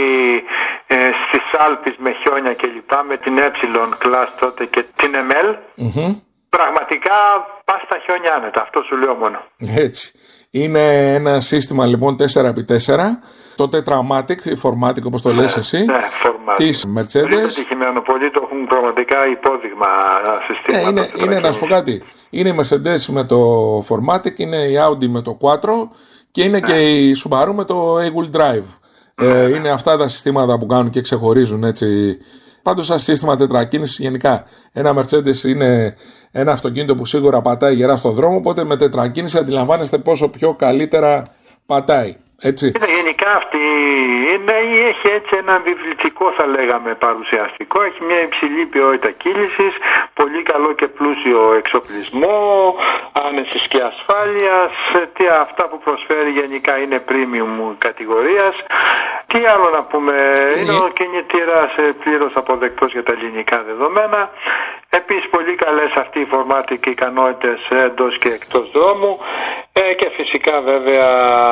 ε, στις Άλπεις με χιόνια κλπ, με την Ε Class τότε και την εμ ελ, mm-hmm. πραγματικά πας στα χιόνια άνετα, αυτό σου λέω μόνο.
Έτσι. Είναι ένα σύστημα λοιπόν τέσσερα επί τέσσερα, το Tetramatic, η Formatic όπως το ναι, λες εσύ, ναι, της Mercedes.
Είναι πετυχημένο, πολλοί το έχουν πραγματικά υπόδειγμα συστήματα.
Ε, είναι, είναι να σου πω κάτι, είναι η Mercedes με το Formatic, είναι η Audi με το Quattro και είναι ναι. και η Subaru με το A-Wheel Drive. Ναι, ε, ναι. Είναι αυτά τα συστήματα που κάνουν και ξεχωρίζουν έτσι. Πάντως σαν σύστημα τετρακίνησης γενικά, ένα Mercedes είναι ένα αυτοκίνητο που σίγουρα πατάει γερά στον δρόμο, οπότε με τετρακίνηση αντιλαμβάνεστε πόσο πιο καλύτερα πατάει. Έτσι.
Είναι γενικά αυτή, είναι, έχει έτσι ένα αμφιβλητικό θα λέγαμε παρουσιαστικό, έχει μια υψηλή ποιότητα κύλησης, πολύ καλό και πλούσιο εξοπλισμό, άνεσης και ασφάλειας, τι αυτά που προσφέρει γενικά είναι premium κατηγορίας. Τι άλλο να πούμε, είναι, είναι ο κινητήρας πλήρως αποδεκτός για τα ελληνικά δεδομένα. Επίσης πολύ καλές αυτή οι Formatic ικανότητες εντός και εκτός δρόμου, ε, και φυσικά βέβαια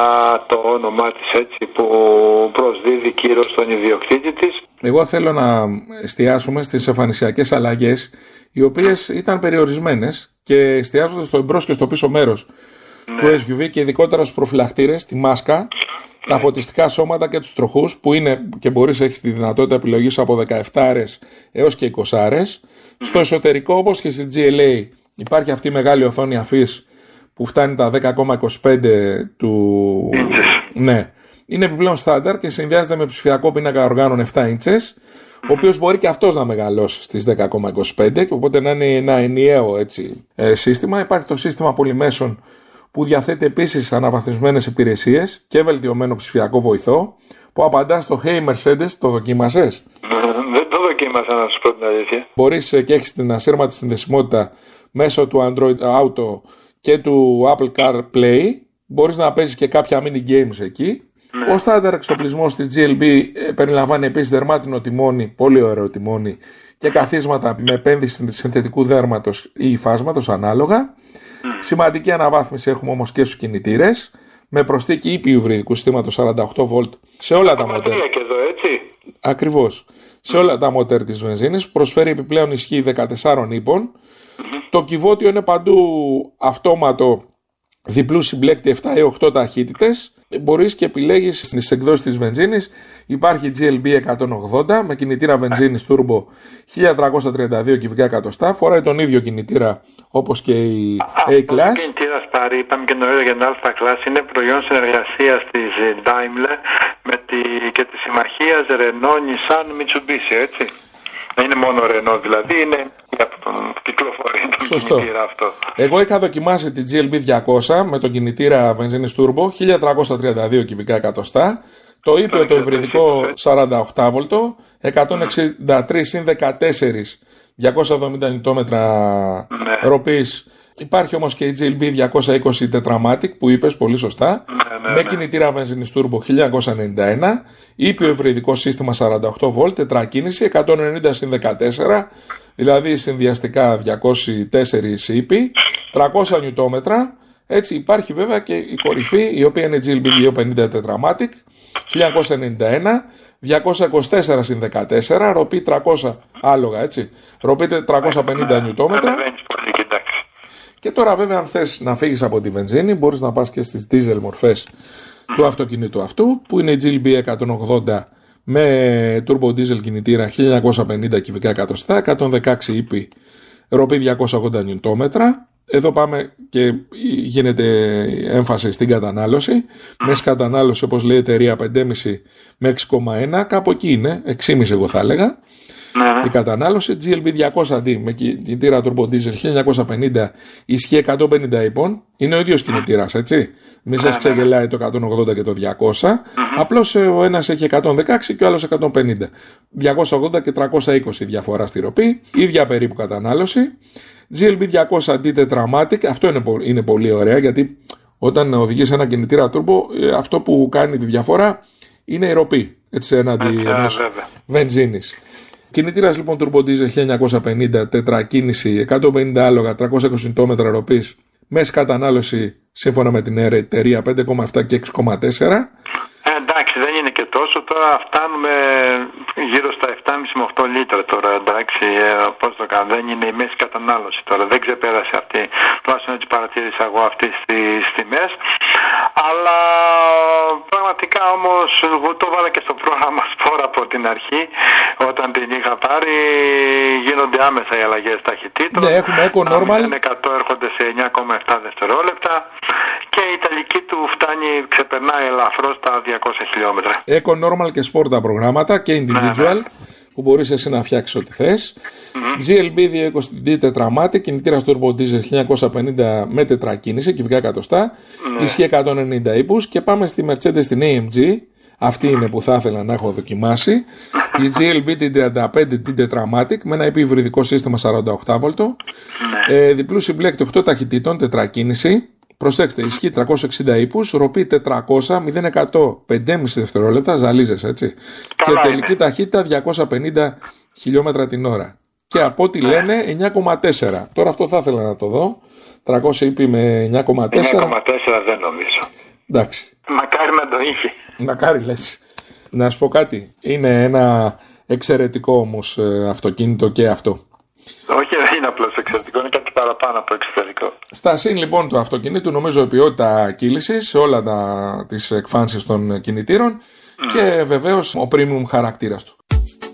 το όνομά της έτσι που προσδίδει κύρος στον ιδιοκτήτη της.
Εγώ θέλω να εστιάσουμε στις εμφανισιακές αλλαγές, οι οποίες ήταν περιορισμένες και εστιάζονται στο εμπρός και στο πίσω μέρος ναι. του ες γιου βι και ειδικότερα στους προφυλακτήρες, τη μάσκα, τα φωτιστικά σώματα και τους τροχούς που είναι και μπορείς έχεις τη δυνατότητα επιλογής από δεκαεπτά άρες έως και είκοσι άρες. Mm-hmm. Στο εσωτερικό όπως και στη τζι ελ έι υπάρχει αυτή η μεγάλη οθόνη αφής που φτάνει τα δέκα κόμμα είκοσι πέντε του... ναι. Είναι επιπλέον στάνταρ και συνδυάζεται με ψηφιακό πίνακα οργάνων επτά ίντσες, ο οποίος μπορεί και αυτός να μεγαλώσει στις δέκα κόμμα είκοσι πέντε και οπότε να είναι ένα ενιαίο έτσι, ε, σύστημα. Υπάρχει το σύστημα πολυμέσων που διαθέτει επίσης αναβαθμισμένες υπηρεσίες και βελτιωμένο ψηφιακό βοηθό που απαντά στο Hey Mercedes. Το δοκίμασες?
Δεν το δοκίμασα να σου πω την αλήθεια.
Μπορείς και έχεις την ασύρματη συνδεσιμότητα μέσω του Android Auto και του Apple CarPlay. Μπορείς να παίζεις και κάποια mini games εκεί. Ναι. Ο στάνταρ εξοπλισμός της τζι ελ μπι περιλαμβάνει επίσης δερμάτινο τιμόνι, πολύ ωραίο τιμόνι και καθίσματα με επένδυση συνθετικού δέρματος ή υφάσματος ανάλογα. Mm. Σημαντική αναβάθμιση έχουμε όμως και στους κινητήρες με προσθήκη ήπιου υβριδικού συστήματος σαράντα οκτώ βολτ σε όλα τα μοτέρ.
Και εδώ, έτσι.
Ακριβώς. Σε όλα τα μοτέρ της βενζίνης προσφέρει επιπλέον ισχύ δεκατεσσάρων ύπων. Mm-hmm. Το κυβότιο είναι παντού αυτόματο διπλού συμπλέκτη επτά ή οκτώ ταχύτητες. Μπορείς και επιλέγεις στις εκδόσεις της βενζίνης. Υπάρχει τζι ελ μπι εκατόν ογδόντα με κινητήρα βενζίνης turbo χίλια τριακόσια τριάντα δύο κυβικά εκατοστά. Φοράει τον ίδιο κινητήρα όπως και η A-Class.
Ο κινητήρας Πάρη, είπαμε και νωρίτερα για την Α-Class, είναι προϊόν συνεργασίας της Daimler με τη, και της συμμαχίας Renault, Nissan, Mitsubishi, έτσι. Δεν είναι μόνο Renault δηλαδή, είναι από τον κυκλοφορεί τον κινητήρα αυτό.
Εγώ είχα δοκιμάσει τη τζι ελ μπι διακόσια με τον κινητήρα βενζίνης turbo χίλια τριακόσια τριάντα δύο κυβικά εκατοστά. Το ήπιο το υβριδικό σαράντα οκτώ βολτο, εκατόν εξήντα τρία συν δεκατέσσερα, διακόσια εβδομήντα νιουτόμετρα ναι. ροπής Υπάρχει όμως και η τζι ελ μπι διακόσια είκοσι Tetramatic που είπες πολύ σωστά,
ναι, ναι,
με
ναι.
κινητήρα βενζίνης turbo χίλια εννιακόσια ενενήντα ένα, ήπιο ευρυδικό σύστημα σαράντα οκτώ βολτ, τετρακίνηση εκατόν ενενήντα συν δεκατέσσερα, δηλαδή συνδυαστικά διακόσια τέσσερα ήπι, τριακόσια νιουτόμετρα. Έτσι υπάρχει βέβαια και η κορυφή, η οποία είναι τζι ελ μπι διακόσια πενήντα Tetramatic χίλια εννιακόσια ενενήντα ένα, διακόσια είκοσι τέσσερα συν δεκατέσσερα, ροπή τριακόσια άλογα, έτσι, ροπή τριακόσια πενήντα νιουτόμετρα. Και τώρα βέβαια αν θες να φύγεις από τη βενζίνη μπορείς να πας και στις diesel μορφές του αυτοκινήτου αυτού, που είναι η τζι ελ μπι εκατόν ογδόντα με turbo diesel κινητήρα χίλια εννιακόσια πενήντα κυβικά εκατοστά, εκατόν δεκαέξι ήπι, ροπή διακόσια ογδόντα νιουτόμετρα. Εδώ πάμε και γίνεται έμφαση στην κατανάλωση. Μέση κατανάλωση, όπως λέει η εταιρεία, πέντε κόμμα πέντε με έξι κόμμα ένα, κάπου εκεί είναι, έξι κόμμα πέντε εγώ θα έλεγα. Ναι. Η κατανάλωση τζι ελ μπι διακόσια ντι με κινητήρα turbo diesel χίλια εννιακόσια πενήντα, ισχύει εκατόν πενήντα ύπων. Είναι ο ίδιος κινητήρας, έτσι. Μη σας ξεγελάει το εκατόν ογδόντα και το διακόσια. Mm-hmm. Απλώς ο ένας έχει εκατόν δεκαέξι και ο άλλος εκατόν πενήντα. διακόσια ογδόντα και τριακόσια είκοσι διαφορά στη ροπή. Ίδια περίπου κατανάλωση. τζι ελ μπι διακόσια ντι Tetramatic, αυτό είναι, είναι πολύ ωραία, γιατί όταν οδηγείς ένα κινητήρα turbo, αυτό που κάνει τη διαφορά είναι η ροπή, έτσι, έναντι ενός βενζίνης. Κινητήρας λοιπόν turbo diesel χίλια εννιακόσια πενήντα, τετρακίνηση, εκατόν πενήντα άλογα, τριακόσια είκοσι νιουτόμετρα ροπής, μέση κατανάλωση σύμφωνα με την εταιρεία πέντε κόμμα επτά και έξι κόμμα τέσσερα.
Ε, εντάξει, δεν είναι και τόσο. Τώρα φτάνουμε γύρω στα επτά κόμμα πέντε με οκτώ λίτρα τώρα. Εντάξει, ε, πώς το κάνω, δεν είναι η μέση κατανάλωση τώρα. Δεν ξεπέρασε αυτή. Τουλάχιστον έτσι παρατήρησα εγώ αυτές τις τιμές. Αλλά πραγματικά όμως εγώ το βάλα και στο πρόγραμμα σπορ από την αρχή. Όταν την είχα πάρει, γίνονται άμεσα οι αλλαγές ταχυτήτων.
Ναι, έχουμε Eco Normal.
εκατό έρχονται σε εννιά κόμμα επτά δευτερόλεπτα. Και η τελική του φτάνει, ξεπερνάει ελαφρώς τα διακόσια χιλιόμετρα.
Eco Normal και Sport τα προγράμματα και Individual, ναι, που μπορείς εσύ να φτιάξεις ό,τι θες. Mm-hmm. τζι ελ μπι διακόσια είκοσι ντι Tetramatic, κινητήρας turbo diesel χίλια εννιακόσια πενήντα με τετρακίνηση, κυβικά εκατοστά, mm-hmm. ισχύει εκατόν ενενήντα ύπους. Και πάμε στη Mercedes στην έι εμ τζι. Αυτή mm-hmm. είναι που θα ήθελα να έχω δοκιμάσει. Η τζι ελ μπι τριάντα πέντε ντι Tetramatic με ένα υβριδικό σύστημα σαράντα οκτώ βολτ. Mm-hmm. Ε, διπλού συμπλέκτη οκτώ ταχυτήτων, τετρακίνηση. Προσέξτε, ισχύει τριακόσια εξήντα ύπους, ροπή τετρακόσια, μηδέν εκατό, πέντε κόμμα πέντε δευτερόλεπτα, ζαλίζεσαι, έτσι. Καλά, και τελική είναι ταχύτητα διακόσια πενήντα χιλιόμετρα την ώρα. Και από ό,τι ναι. λένε εννιά κόμμα τέσσερα. Τώρα αυτό θα ήθελα να το δω. τριακόσια ύπη με εννιά κόμμα τέσσερα.
εννιά κόμμα τέσσερα δεν νομίζω.
Εντάξει.
Μακάρι να το είχε.
Μακάρι λες. Να σου πω κάτι. Είναι ένα εξαιρετικό όμως αυτοκίνητο και αυτό.
Όχι, δεν είναι απλώς εξαιρετικό, είναι κάτι παραπάνω από εξαιρετικό.
Στα συν λοιπόν του αυτοκινήτου, νομίζω η ποιότητα κύλησης σε όλα τα, τις εκφάνσεις των κινητήρων mm. και βεβαίως ο premium χαρακτήρας του.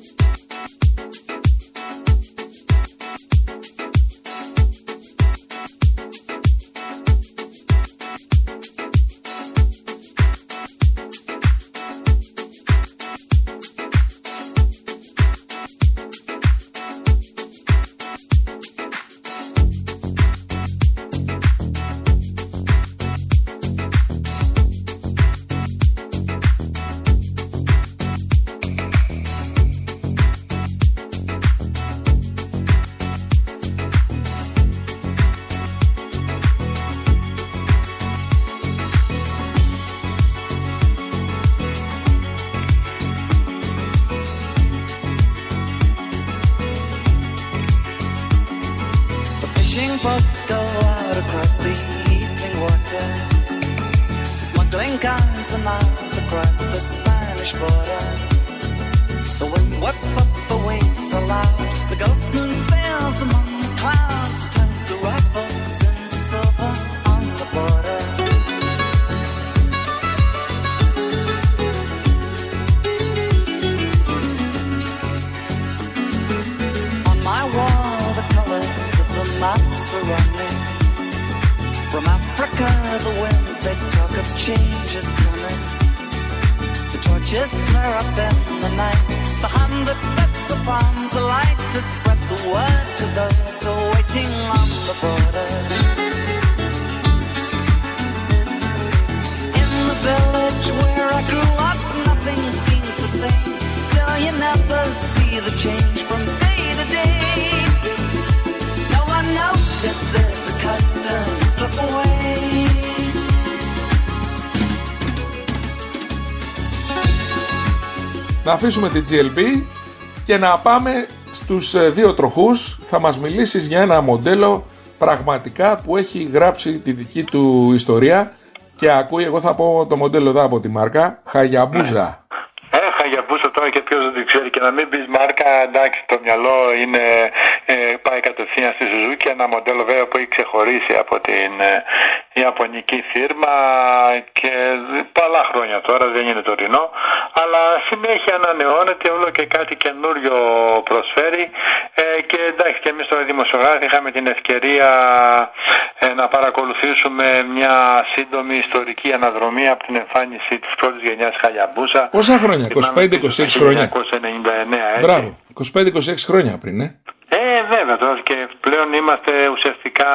Boats go out across the evening water, smuggling guns and arms across the Spanish border. The wind whips up the waves so loud, the ghost moon sails among the clouds, turns the rifles into silver on the border. On my wall the colors of the maps are running. From Africa the winds they talk of change is coming. The torches flare up in the night, the hand that sets the palms alight to spread the word to those who are waiting on the border. In the village where I grew up nothing seems the same. Still you never see the change from day to day. No one notices the custom
Να αφήσουμε την τζι ελ μπι και να πάμε στους δύο τροχούς. Θα μας μιλήσεις για ένα μοντέλο πραγματικά που έχει γράψει τη δική του ιστορία και ακούει, εγώ θα πω το μοντέλο εδώ από τη μάρκα, Hayabusa.
Ε, Hayabusa τώρα και ποιος δεν την ξέρει, και να μην πεις μάρκα, εντάξει, το μυαλό είναι, ε, πάει κατευθείαν στη Suzuki, ένα μοντέλο βέβαια που έχει ξεχωρίσει από την ε, ιαπωνική φίρμα και πολλά χρόνια τώρα, δεν είναι τωρινό, αλλά συνέχεια ανανεώνεται, όλο και κάτι καινούριο προσφέρει ε, και εντάξει, και εμείς τώρα δημοσιογράφοι είχαμε την ευκαιρία ε, να παρακολουθήσουμε μια σύντομη ιστορική αναδρομή από την εμφάνιση της πρώτης γενιάς Hayabusa.
Πόσα χρόνια, είκοσι πέντε είκοσι έξι χρόνια.
χίλια εννιακόσια ενενήντα εννέα, έτσι.
Μπράβο, είκοσι πέντε είκοσι έξι χρόνια πριν, ε.
Ε, βέβαια τώρα, και πλέον είμαστε ουσιαστικά,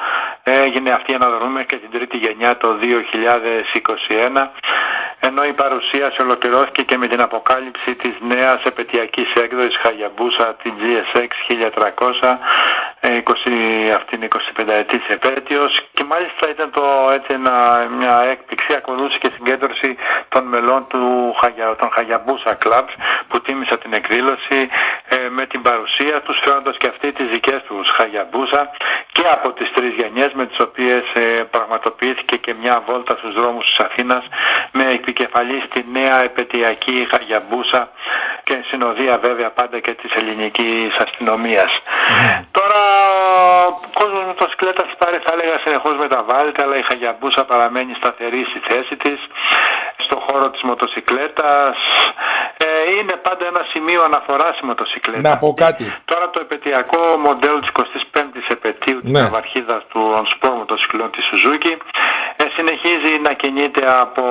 έγινε αυτή η αναδρομή και την τρίτη γενιά το δύο χιλιάδες είκοσι ένα, ενώ η παρουσίαση ολοκληρώθηκε και με την αποκάλυψη της νέας επαιτειακής έκδοσης Hayabusa, την τζι ες εξ χίλια τριακόσια, είκοσι, αυτή είναι εικοσιπέντε ετής επέτειος, και μάλιστα ήταν το, έτσι, ένα, μια έκπληξη, ακολούθησε και συγκέντρωση των μελών του, των Hayabusa Clubs που τίμησε την εκδήλωση ε, με την παρουσία τους, φέροντας και αυτοί τις δικές τους Hayabusa και από τις τρεις γενιές, με τις οποίες ε, πραγματοποιήθηκε και μια βόλτα στους δρόμους της Αθήνας με επικεφαλή στη νέα επαιτειακή Hayabusa και συνοδεία βέβαια πάντα και της ελληνικής αστυνομίας. Mm. Τώρα ο κόσμος μοτοσυκλέτας θα έλεγα συνεχώς μεταβάλλεται, αλλά η Hayabusa παραμένει σταθερή στη θέση της στον χώρο της μοτοσυκλέτας. Ε, είναι πάντα ένα σημείο αναφοράς η μοτοσυκλέτα.
Να πω κάτι.
Τώρα το επαιτειακό μοντέλο της εικοστής πέμπτης επετείου της
ναι.
ναυαρχίδας του on-sport μοτοσυκλών της Suzuki ε, συνεχίζει να κινείται από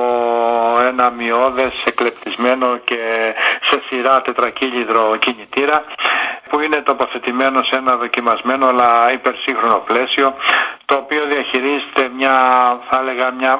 ένα μειώδες εκλεπτισμένο και σε σειρά τετρακύλινδρο κινητήρα που είναι τοποθετημένο σε ένα δοκιμασμένο αλλά υπερσύγχρονο πλαίσιο, το οποίο διαχειρίζεται μια, θα έλεγα, μια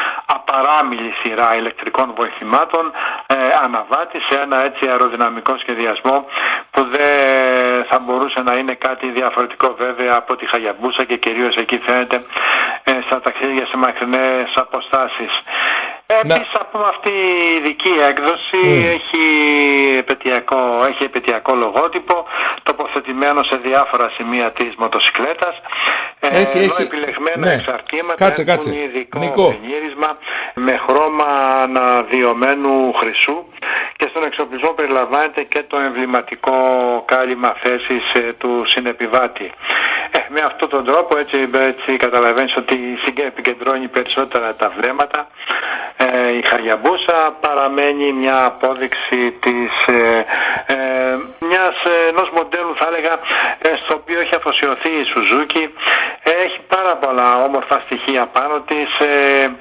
απαράμιλη σειρά ηλεκτρικών βοηθημάτων ε, αναβάτη σε ένα έτσι αεροδυναμικό σχεδιασμό που δεν θα μπορούσε να είναι κάτι διαφορετικό βέβαια από τη Hayabusa, και κυρίως εκεί φαίνεται ε, στα ταξίδια σε μακρινές αποστάσεις. Επίσης, να πούμε, αυτή η ειδική έκδοση mm. έχει, επαιτειακό, έχει επαιτειακό λογότυπο τοποθετημένο σε διάφορα σημεία της μοτοσυκλέτας,
έχει,
ενώ
έχει.
επιλεγμένα
ναι.
εξαρτήματα
κάτσε,
έχουν
κάτσε.
ειδικό
Νικό.
πενίρισμα με χρώμα αναδειωμένου χρυσού, και στον εξοπλισμό περιλαμβάνεται και το εμβληματικό κάλυμα θέσης ε, του συνεπιβάτη. Ε, με αυτόν τον τρόπο έτσι, έτσι καταλαβαίνεις ότι επικεντρώνει περισσότερα τα βλέμματα. Ε, η Hayabusa παραμένει μια απόδειξη της, ε, ε, μιας, ενός μοντέλου, θα έλεγα, ε, στο οποίο έχει αφοσιωθεί η Suzuki. Ε, έχει πάρα πολλά όμορφα στοιχεία πάνω της ε,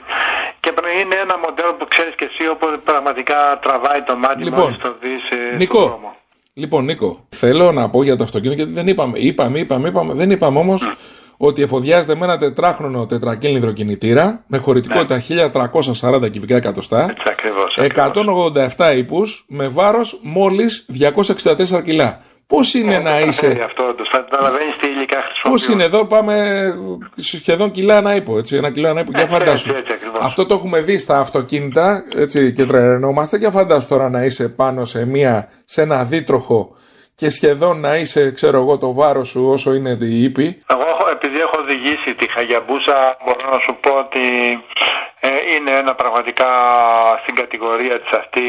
και είναι ένα μοντέλο που ξέρεις και εσύ, όπου πραγματικά τραβάει το μάτι
λοιπόν,
μόλις το δεις ε,
Νικό,
στον δρόμο.
Λοιπόν, Νίκο, θέλω να πω για το αυτοκίνητο, γιατί δεν είπαμε, είπαμε, είπαμε, είπαμε δεν είπαμε όμως mm. ότι εφοδιάζεται με ένα τετράχρονο τετρακύλινδρο κινητήρα με χωρητικότητα ναι. χίλια τριακόσια σαράντα κυβικά εκατοστά,
Έτσι, ακριβώς,
εκατόν ογδόντα επτά ύπους, με βάρος μόλις διακόσια εξήντα τέσσερα κιλά. Πώς είναι oh, να είσαι...
Αυτό, το καταλαβαίνεις τι υλικά χρησιμοποιούν.
Πώς είναι εδώ, πάμε σχεδόν κιλά ένα ύπο, έτσι, ένα κιλό ένα ύπο, για φαντάσου. Αυτό το έχουμε δει στα αυτοκίνητα, έτσι, και τρελαινόμαστε, και φαντάσου τώρα να είσαι πάνω σε, μια, σε ένα δίτροχο και σχεδόν να είσαι, ξέρω εγώ, το βάρος σου όσο είναι η ύπη. Εγώ,
επειδή έχω οδηγήσει τη Hayabusa, μπορώ να σου πω ότι ε, είναι ένα πραγματικά στην κατηγορία της αυτή,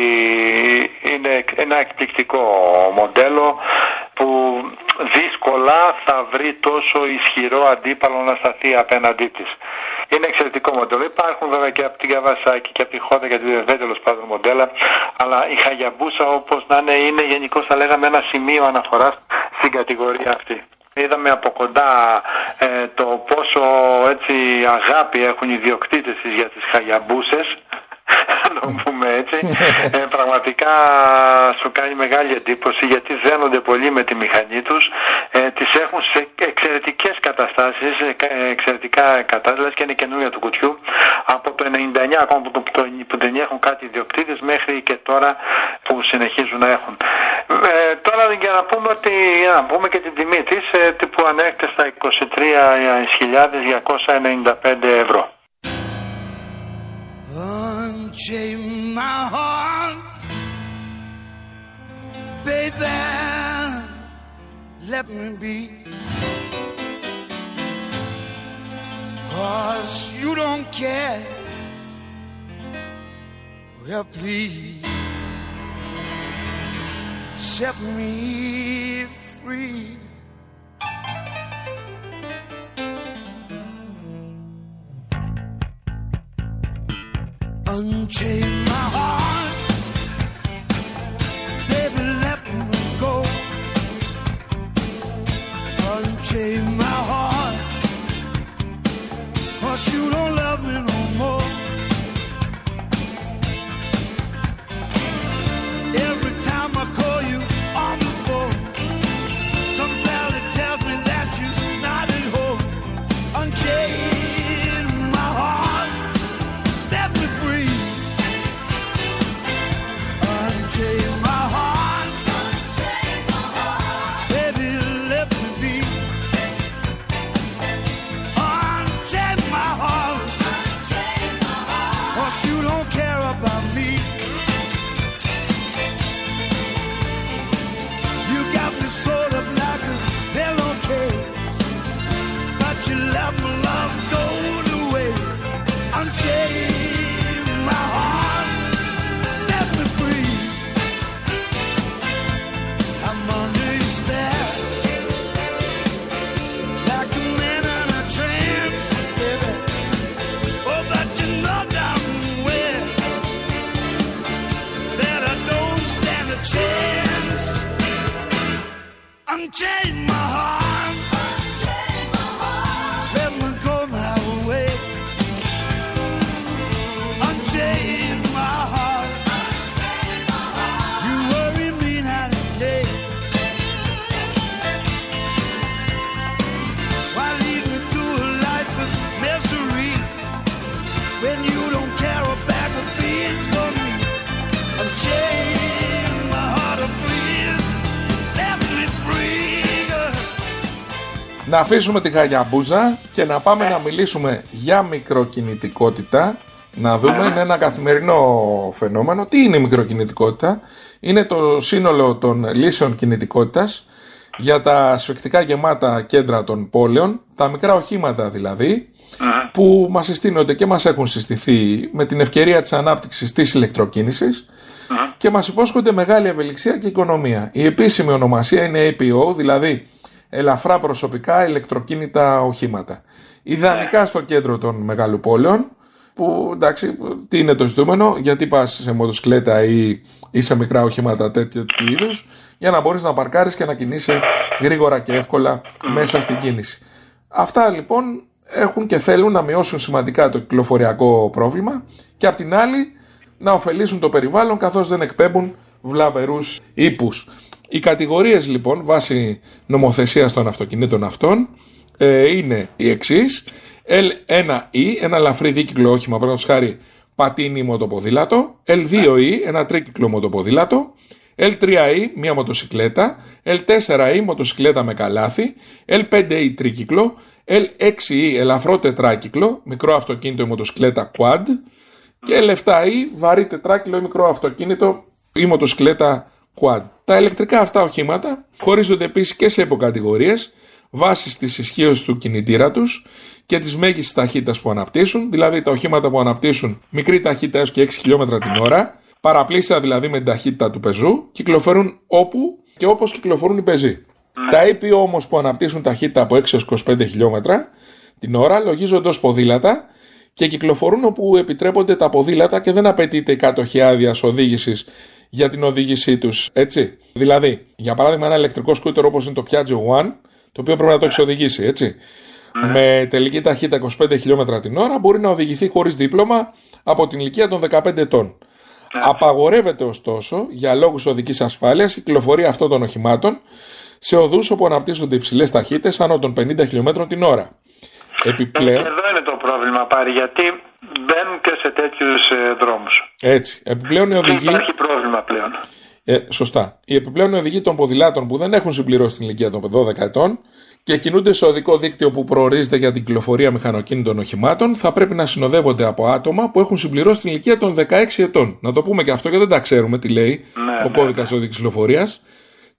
είναι ένα εκπληκτικό μοντέλο που δύσκολα θα βρει τόσο ισχυρό αντίπαλο να σταθεί απέναντί της. Είναι εξαιρετικό μοντέλο. Υπάρχουν βέβαια και από την Kawasaki και από τη Honda και τη Βεβέ, τέλος πάντων, μοντέλα, αλλά η Hayabusa, όπως να είναι, είναι γενικώς, θα λέγαμε, ένα σημείο αναφοράς στην κατηγορία αυτή. Είδαμε από κοντά ε, το πόσο έτσι αγάπη έχουν οι ιδιοκτήτες για τις Hayabusas, να το πούμε έτσι. Ε, πραγματικά σου κάνει μεγάλη εντύπωση, γιατί δένονται πολύ με τη μηχανή τους, ε, τις έχουν σε εξαιρετικές καταστάσεις, εξαιρετικά κατάσταση, και είναι καινούρια του κουτιού από το ενενήντα εννιά ακόμα που, το, που δεν έχουν κάτι ιδιοκτήτες μέχρι και τώρα που συνεχίζουν να έχουν. Ε, τώρα για να πούμε, ότι, για να πούμε και την τιμή της, ε, που ανέρχεται στα είκοσι τρεις χιλιάδες διακόσια ενενήντα πέντε ευρώ.
Unchain my heart, then let me be. 'Cause you don't care. Well, please set me free. Unchain my heart, baby, let me go. Unchain my heart, 'cause you don't love me no more. Every time I call you on the phone, some fella tells me that you're not at home. Unchain my heart, set me free. Unchain my heart, unchain my heart, baby, let me be. Unchain my heart, unchain my heart, 'cause you don't care about me. You got me sort of like a pillowcase, but you let my love go to waste. Unchain my heart, set me free. I'm under your spell, like a man in a trance, baby. Oh, but you know damn well that I don't stand a chance. Unchain my heart, unchain my heart, let me go my way. Unchain my heart, unchain my heart, you worry me night and day. Why lead me through a life of misery when you don't care a bag of beans for me? Unchain my heart, oh, please set me free.
Να αφήσουμε τη χαγιαμπούζα και να πάμε να μιλήσουμε για μικροκινητικότητα. Να δούμε, είναι ένα καθημερινό φαινόμενο. Τι είναι η μικροκινητικότητα? Είναι το σύνολο των λύσεων κινητικότητας για τα σφιχτικά γεμάτα κέντρα των πόλεων, τα μικρά οχήματα δηλαδή, που μας συστήνονται και μας έχουν συστηθεί με την ευκαιρία της ανάπτυξης της ηλεκτροκίνησης και μας υπόσχονται μεγάλη ευελιξία και οικονομία. Η επίσημη ονομασία είναι έι πι ο, δηλαδή ελαφρά προσωπικά ηλεκτροκίνητα οχήματα. Ιδανικά στο κέντρο των μεγαλοπόλεων, που εντάξει, τι είναι το ζητούμενο, γιατί πας σε μοτοσυκλέτα ή, ή σε μικρά οχήματα τέτοιου είδους, για να μπορείς να παρκάρεις και να κινείσαι γρήγορα και εύκολα μέσα στην κίνηση. Αυτά λοιπόν έχουν και θέλουν να μειώσουν σημαντικά το κυκλοφοριακό πρόβλημα και απ' την άλλη να ωφελήσουν το περιβάλλον, καθώς δεν εκπέμπουν βλαβερούς ύπους. Οι κατηγορίες λοιπόν βάσει νομοθεσίας των αυτοκινήτων αυτών ε, είναι οι εξής: ελ ένα ι, ένα ελαφρύ δίκυκλο όχημα, παραδείγματος χάρη πατίνι ή μοτοποδήλατο; ελ δύο ι, ένα τρίκυκλο μοτοποδήλατο; ελ τρία ι, μία μοτοσυκλέτα; ελ τέσσερα ι, μοτοσυκλέτα με καλάθι; ελ πέντε ι, τρίκυκλο; ελ έξι ι, ελαφρό τετράκυκλο, μικρό αυτοκίνητο ή μοτοσυκλέτα quad; και ελ επτά ι, βαρύ τετράκυκλο ή μικρό αυτοκίνητο ή μοτοσυκλέτα quad. Τα ηλεκτρικά αυτά οχήματα χωρίζονται επίσης και σε υποκατηγορίες βάσει της ισχύως του κινητήρα τους και της μέγιστης ταχύτητας που αναπτύσσουν, δηλαδή τα οχήματα που αναπτύσσουν μικρή ταχύτητα έως και έξι χιλιόμετρα την ώρα, παραπλήσια δηλαδή με την ταχύτητα του πεζού, κυκλοφορούν όπου και όπως κυκλοφορούν οι πεζοί. Τα έι πι ο όμως που αναπτύσσουν ταχύτητα από έξι έως είκοσι πέντε χιλιόμετρα την ώρα λογίζονται ως ποδήλατα και κυκλοφορούν όπου επιτρέπονται τα ποδήλατα και δεν απαιτείται η κατοχή άδειας οδήγησης για την οδήγησή τους, έτσι. Δηλαδή, για παράδειγμα, ένα ηλεκτρικό σκούτερ όπως είναι το Piaggio One, το οποίο πρέπει να το έχεις οδηγήσει, έτσι. Με τελική ταχύτητα είκοσι πέντε χιλιόμετρα την ώρα μπορεί να οδηγηθεί χωρίς δίπλωμα από την ηλικία των δεκαπέντε ετών. Απαγορεύεται ωστόσο, για λόγους οδικής ασφάλειας, η κυκλοφορία αυτών των οχημάτων σε οδούς όπου αναπτύσσονται υψηλές ταχύτητες άνω των πενήντα χιλιόμετρων την ώρα. Επιπλέον.
Εδώ είναι το πρόβλημα, πάρει, γιατί μπαίνουν και σε τέτοιους ε, δρόμους.
Έτσι. Επιπλέον οι οδηγοί.
Υπάρχει πρόβλημα πλέον.
Ε, σωστά. Οι επιπλέον οι οδηγοί των ποδηλάτων που δεν έχουν συμπληρώσει την ηλικία των δώδεκα ετών και κινούνται σε οδικό δίκτυο που προορίζεται για την κυκλοφορία μηχανοκίνητων οχημάτων θα πρέπει να συνοδεύονται από άτομα που έχουν συμπληρώσει την ηλικία των δεκαέξι ετών. Να το πούμε και αυτό, γιατί δεν τα ξέρουμε τι λέει ναι, ο κώδικας ναι, οδικής κυκλοφορίας.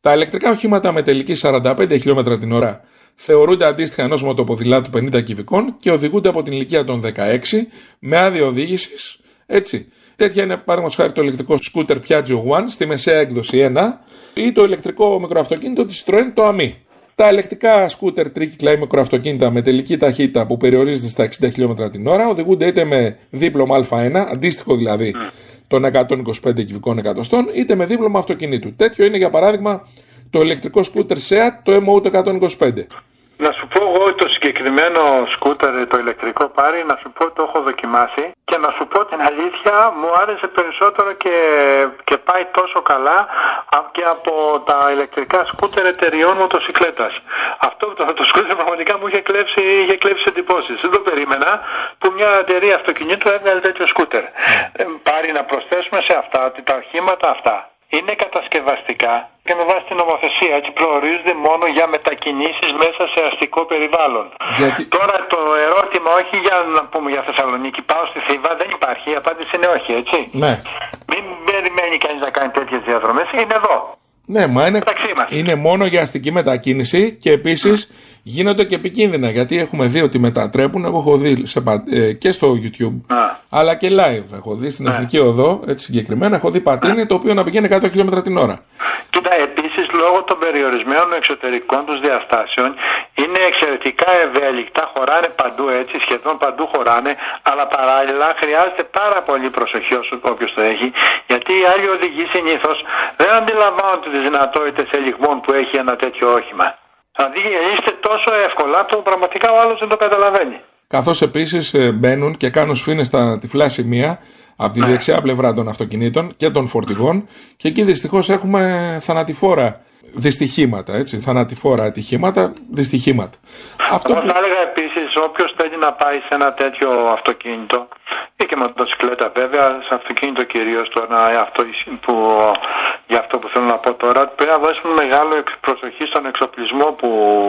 Τα ηλεκτρικά οχήματα με τελική σαράντα πέντε χιλιόμετρα την ώρα θεωρούνται αντίστοιχα ενός μοτοποδηλάτου πενήντα κυβικών και οδηγούνται από την ηλικία των δεκαέξι με άδεια οδήγησης. Έτσι. Τέτοια είναι παραδείγματος χάρη το ηλεκτρικό σκούτερ Piaggio One στη μεσαία έκδοση ένα ή το ηλεκτρικό μικροαυτοκίνητο της Citroën το Ami. Τα ηλεκτρικά σκούτερ τρίκυκλα ή μικροαυτοκίνητα με τελική ταχύτητα που περιορίζεται στα εξήντα χιλιόμετρα την ώρα οδηγούνται είτε με δίπλωμα Α ένα, αντίστοιχο δηλαδή των εκατόν είκοσι πέντε κυβικών εκατοστών, είτε με δίπλωμα αυτοκινήτου. Τέτοιο είναι για παράδειγμα το ηλεκτρικό σκούτερ Seat, το εμ ο το εκατόν είκοσι πέντε.
Να σου πω εγώ το συγκεκριμένο σκούτερ, το ηλεκτρικό πάρει, να σου πω ότι το έχω δοκιμάσει και να σου πω την αλήθεια, μου άρεσε περισσότερο και, και πάει τόσο καλά και από τα ηλεκτρικά σκούτερ εταιριών μοτοσυκλέτας. Αυτό το, το σκούτερ πραγματικά μου είχε κλέψει, είχε κλέψει εντυπώσεις. Δεν το περίμενα που μια εταιρεία αυτοκινήτου έβγαλε τέτοιο σκούτερ. Ε, πάρει να προσθέσουμε σε αυτά ότι τα οχήματα αυτά είναι κατασκευαστικά και με βάση την νομοθεσία, έτσι προορίζονται μόνο για μετακινήσεις μέσα σε αστικό περιβάλλον. Γιατί... Τώρα το ερώτημα, όχι για να πούμε για Θεσσαλονίκη, πάω στη Θήβα, δεν υπάρχει, η απάντηση είναι όχι, έτσι.
Ναι.
Μην περιμένει κανείς να κάνει τέτοιες διαδρομές, είναι εδώ.
Ναι, μα είναι, είναι μόνο για αστική μετακίνηση και επίσης mm. γίνονται και επικίνδυνα, γιατί έχουμε δει ότι μετατρέπουν, εγώ έχω δει σε, ε, και στο YouTube mm. αλλά και live, έχω δει στην mm. Εθνική Οδό, έτσι συγκεκριμένα, έχω δει πατίνι mm. το οποίο να πηγαίνει εκατό χιλιόμετρα την ώρα. Κοίτα,
επίσης λόγω των περιορισμένων εξωτερικών τους διαστάσεων είναι εξαιρετικά ευέλικτα, χωράνε παντού έτσι, σχεδόν παντού χωράνε, αλλά παράλληλα χρειάζεται πάρα πολύ προσοχή όποιος το έχει, γιατί οι άλλοι οδηγοί συνήθως δεν αντιλαμβάνονται τις δυνατότητες ελιγμών που έχει ένα τέτοιο όχημα. Δηλαδή είστε τόσο εύκολα που πραγματικά ο άλλος δεν το καταλαβαίνει. Καθώς
επίσης μπαίνουν και κάνουν σφήνες στα τυφλά σημεία από τη ναι. δεξιά πλευρά των αυτοκινήτων και των φορτηγών και εκεί δυστυχώς έχουμε θανατηφόρα δυστυχήματα, έτσι, θανατηφόρα ατυχήματα, δυστυχήματα.
Αυτό που θα έλεγα επίσης, όποιος θέλει να πάει σε ένα τέτοιο αυτοκίνητο ή και μοτοσυκλέτα βέβαια, σε αυτοκίνητο κυρίως τώρα, αυτό που, για αυτό που θέλω να πω τώρα, πρέπει να δώσουμε μεγάλο προσοχή στον εξοπλισμό που,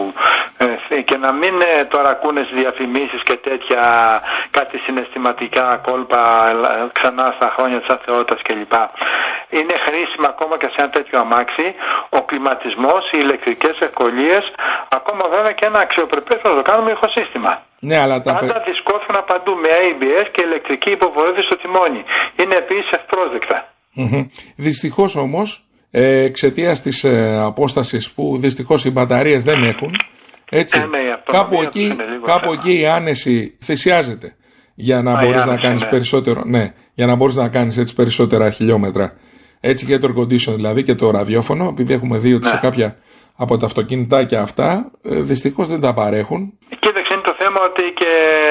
ε, και να μην ε, τώρα ακούνε στις διαφημίσεις και τέτοια κάτι συναισθηματικά κόλπα ε, ξανά στα χρόνια της αθεότητας κλπ. Είναι χρήσιμο ακόμα και σε ένα τέτοιο αμάξι ο κλιματισμός, οι ηλεκτρικές ευκολίες, ακόμα βέβαια και ένα αξιοπρεπές να το κάνουμε ηχοσύστημα. Ναι, αλλά τα... Πάντα δισκόφωνα παντού με έι μπι ες και ηλεκτρική υποβοήθηση στο τιμόνι. Είναι επίσης ευπρόσδεκτα. Mm-hmm. Δυστυχώς όμως, ε, εξαιτίας της ε, απόστασης που δυστυχώς οι μπαταρίες δεν έχουν, έτσι, ε, ναι, κάπου, εκεί, κάπου εκεί η άνεση θυσιάζεται για να Α, μπορείς να κάνεις ναι. περισσότερο, ναι, για να μπορείς να κάνεις έτσι περισσότερα χιλιόμετρα. Έτσι και το air condition δηλαδή και το ραδιόφωνο, επειδή έχουμε δει ότι ναι. σε κάποια από τα αυτοκίνητάκια αυτά ε, δυστυχώς δεν τα παρέχουν. Κοίταξε, είναι το θέμα ότι και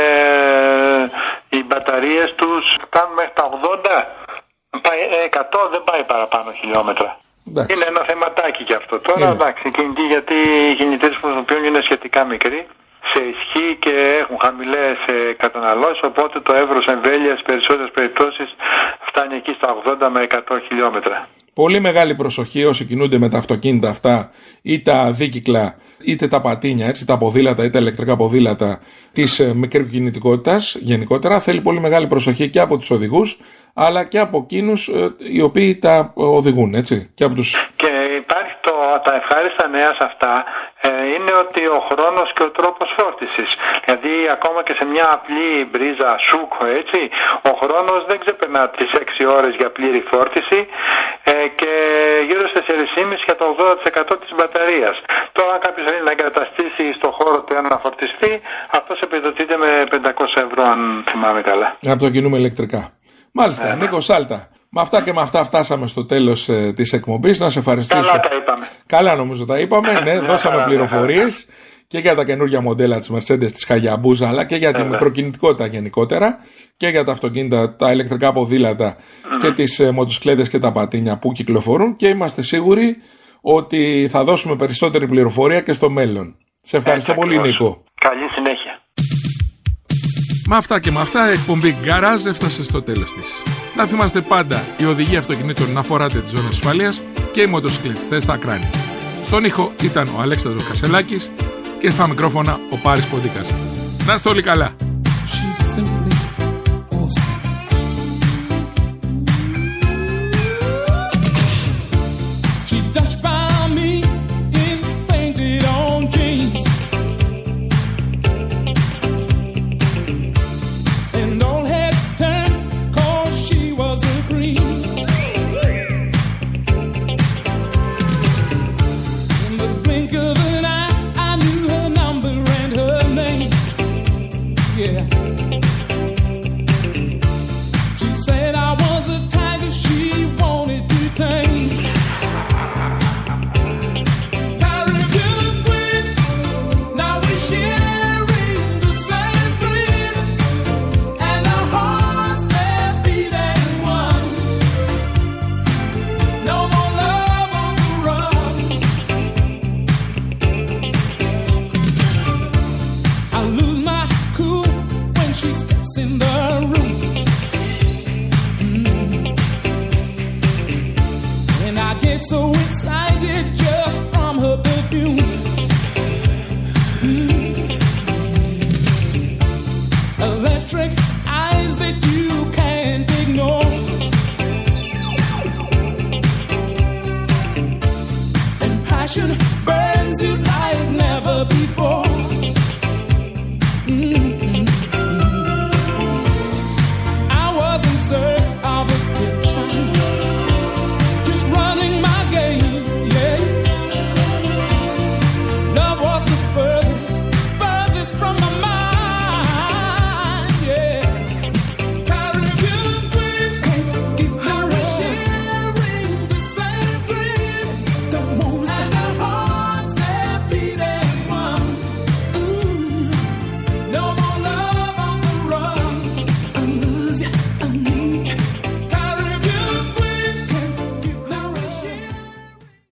οι μπαταρίες τους κάνουν μέχρι τα ογδόντα, εκατό δεν πάει παραπάνω χιλιόμετρα. Εντάξει. Είναι ένα θεματάκι και αυτό. Τώρα είναι. Εντάξει, κινητή, γιατί οι κινητές που χρησιμοποιούν είναι σχετικά μικροί, σε ισχύ και έχουν χαμηλές καταναλώσεις, οπότε το εύρος εμβέλειας σε περισσότερες περιπτώσεις φτάνει εκεί στα ογδόντα με εκατό χιλιόμετρα. Πολύ μεγάλη προσοχή όσοι κινούνται με τα αυτοκίνητα αυτά ή τα δίκυκλα είτε τα πατίνια, έτσι, τα ποδήλατα ή τα ηλεκτρικά ποδήλατα της ε, μικρής κινητικότητας γενικότερα. Θέλει πολύ μεγάλη προσοχή και από τους οδηγούς αλλά και από εκείνους ε, οι οποίοι τα οδηγούν, έτσι, και από τους... Και υπάρχει το, τα ευχάριστα νέα σε αυτά ε, είναι ότι ο χρόνος και ο τρόπος φόρτισης, δηλαδή ακόμα και σε μια απλή μπρίζα σούκο, έτσι, ο χρόνος δεν ξεπερνά τις έξι ώρες για πλήρη φόρτιση ε, και γύρω στις τέσσερα κόμμα πέντε για το ογδόντα τοις εκατό της μπαταρίας. Τώρα αν κάποιος θέλει να εγκαταστήσει στο χώρο του ένα να φορτιστεί, αυτός επιδοτείται με πεντακόσια ευρώ αν θυμάμαι καλά. Από το κινούμε ηλεκτρικά. Μάλιστα, ε, Νίκο Σάλτα. Με αυτά και με αυτά φτάσαμε στο τέλος ε, της εκπομπής. Να σε ευχαριστήσω. Καλά τα είπαμε. Καλά νομίζω τα είπαμε. Ναι, δώσαμε πληροφορίες και για τα καινούργια μοντέλα της Mercedes, της Hayabusa, αλλά και για τη μικροκινητικότητα γενικότερα και για τα αυτοκίνητα, τα ηλεκτρικά ποδήλατα mm. και τις ε, μοτοσυκλέτες και τα πατίνια που κυκλοφορούν και είμαστε σίγουροι ότι θα δώσουμε περισσότερη πληροφορία και στο μέλλον. Σε ευχαριστώ Έτσι, πολύ ακριβώς. Νίκο. Καλή συνέχεια.
Με αυτά και με αυτά η εκπομπή Garage έφτασε στο τέλος της. Να θυμάστε πάντα οι οδηγοί αυτοκινήτων να φοράτε τις ζώνες ασφάλειας και οι μοτοσυκλετιστές στα κράνη. Στον ήχο ήταν ο Αλέξανδρος Κασελάκης και στα μικρόφωνα ο Πάρης Ποντίκας. Να είστε όλοι καλά. She touched by me
passion burns you like never before.